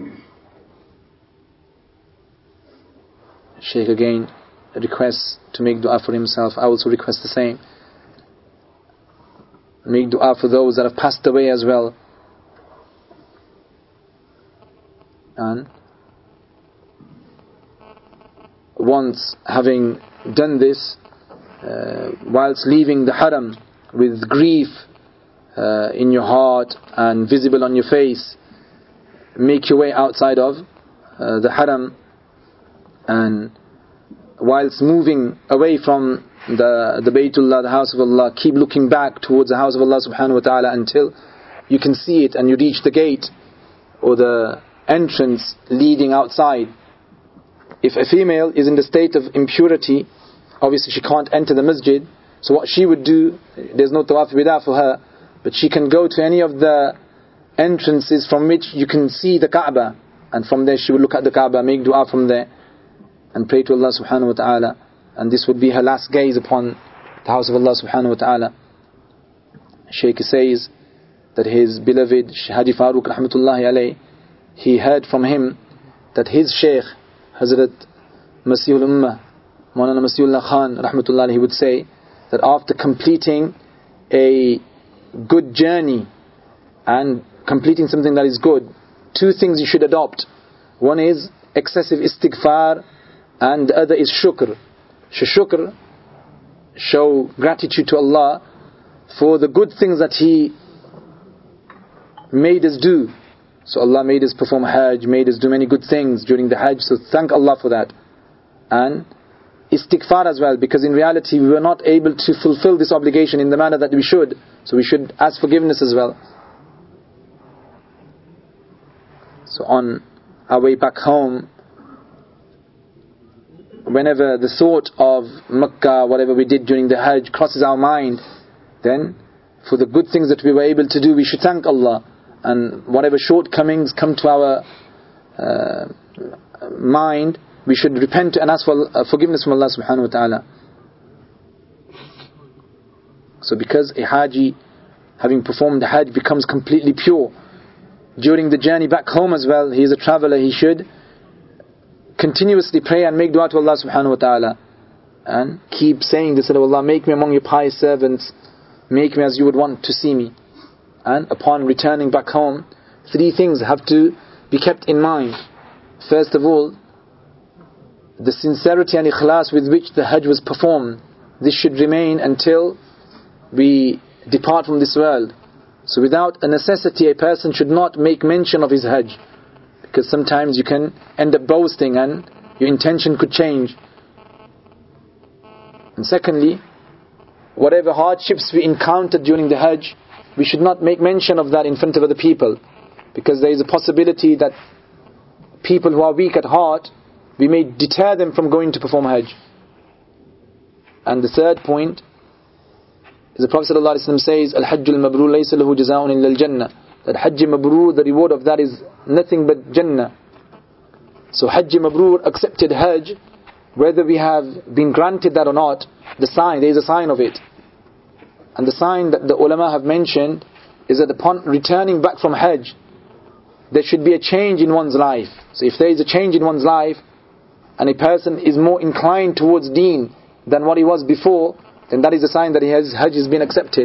Shaykh again requests to make dua for himself. I also request the same. Make dua for those that have passed away as well. And once having done this, whilst leaving the haram with grief in your heart and visible on your face, make your way outside of the haram, and whilst moving away from the Baytullah, the house of Allah, keep looking back towards the house of Allah subhanahu wa ta'ala until you can see it and you reach the gate or the entrance leading outside. If a female is in the state of impurity, obviously she can't enter the masjid, so what she would do, there's no tawaf bidah for her, but she can go to any of the entrances from which you can see the Kaaba, and from there she will look at the Kaaba, make dua from there, and pray to Allah subhanahu wa ta'ala, and this would be her last gaze upon the house of Allah subhanahu wa ta'ala. Shaykh says that his beloved Haji Farooq rahmatullahi alayh, he heard from him that his Shaykh Hazrat Masihul Ummah Maulana Masihullah Khan rahmatullahi, he would say that after completing a good journey and completing something that is good, two things you should adopt. One is excessive istighfar, and the other is shukr. Shukr, show gratitude to Allah for the good things that He made us do. So Allah made us perform Hajj, made us do many good things during the Hajj, so thank Allah for that. And istighfar as well, because in reality we were not able to fulfill this obligation in the manner that we should, so we should ask forgiveness as well. So on our way back home, whenever the thought of Makkah, whatever we did during the Hajj, crosses our mind, then for the good things that we were able to do, we should thank Allah. And whatever shortcomings come to our mind, we should repent and ask for forgiveness from Allah subhanahu wa ta'ala. So because a Haji, having performed the Hajj, becomes completely pure, during the journey back home as well, he is a traveler, he should continuously pray and make dua to Allah subhanahu wa ta'ala, and keep saying this, oh Allah, make me among your pious servants, make me as you would want to see me. And upon returning back home, three things have to be kept in mind. First of all, the sincerity and ikhlas with which the Hajj was performed. This should remain until we depart from this world. So without a necessity, a person should not make mention of his Hajj, because sometimes you can end up boasting and your intention could change. And secondly, whatever hardships we encountered during the Hajj, we should not make mention of that in front of other people, because there is a possibility that people who are weak at heart, we may deter them from going to perform Hajj. And the third point is the Prophet ﷺ says, Al-Hajjul Mabrur laysa lahu jazaa'un illa al-Jannah, that Hajj Mabrur, the reward of that is nothing but Jannah. So Hajj Mabrur, accepted Hajj, whether we have been granted that or not, there is a sign of it. And the sign that the ulama have mentioned is that upon returning back from Hajj, there should be a change in one's life. So if there is a change in one's life, and a person is more inclined towards deen than what he was before, then that is a sign that his Hajj has been accepted.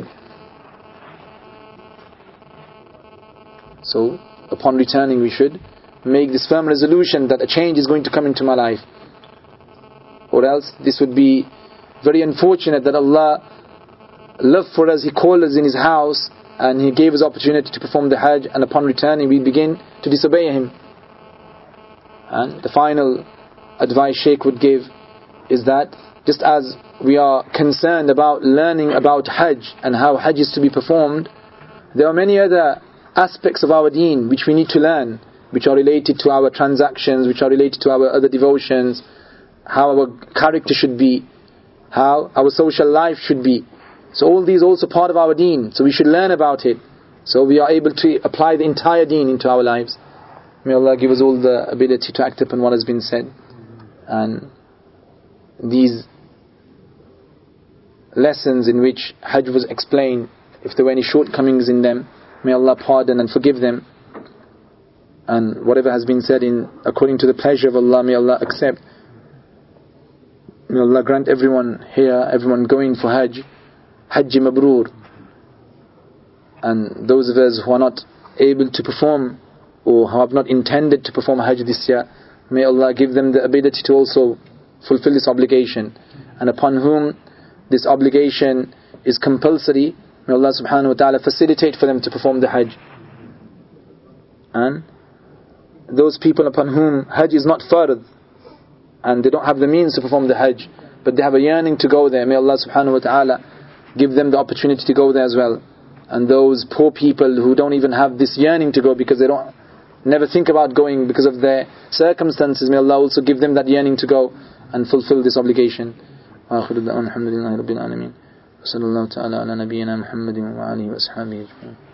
So upon returning, we should make this firm resolution that a change is going to come into my life, or else this would be very unfortunate that Allah love for us, He called us in His house and He gave us opportunity to perform the Hajj, and upon returning we begin to disobey Him. And the final advice Shaykh would give is that just as we are concerned about learning about Hajj and how Hajj is to be performed, there are many other aspects of our deen which we need to learn, which are related to our transactions, which are related to our other devotions, how our character should be, how our social life should be. So all these also part of our deen, so we should learn about it, so we are able to apply the entire deen into our lives. May Allah give us all the ability to act upon what has been said, and these lessons in which Hajj was explained, if there were any shortcomings in them, may Allah pardon and forgive them, and whatever has been said according to the pleasure of Allah, may Allah accept. May Allah grant everyone here, everyone going for Hajj Mabrur, and those of us who are not able to perform or who have not intended to perform Hajj this year, may Allah give them the ability to also fulfill this obligation, and upon whom this obligation is compulsory, may Allah subhanahu wa ta'ala facilitate for them to perform the Hajj. And those people upon whom Hajj is not fard and they don't have the means to perform the Hajj, but they have a yearning to go there, may Allah subhanahu wa ta'ala give them the opportunity to go there as well. And those poor people who don't even have this yearning to go because they never think about going because of their circumstances, may Allah also give them that yearning to go and fulfill this obligation. آخر الدعوان الحمد لله رب العالمين وصلى الله تعالى على نبينا محمد وعلى آله وأصحابه أجمعين.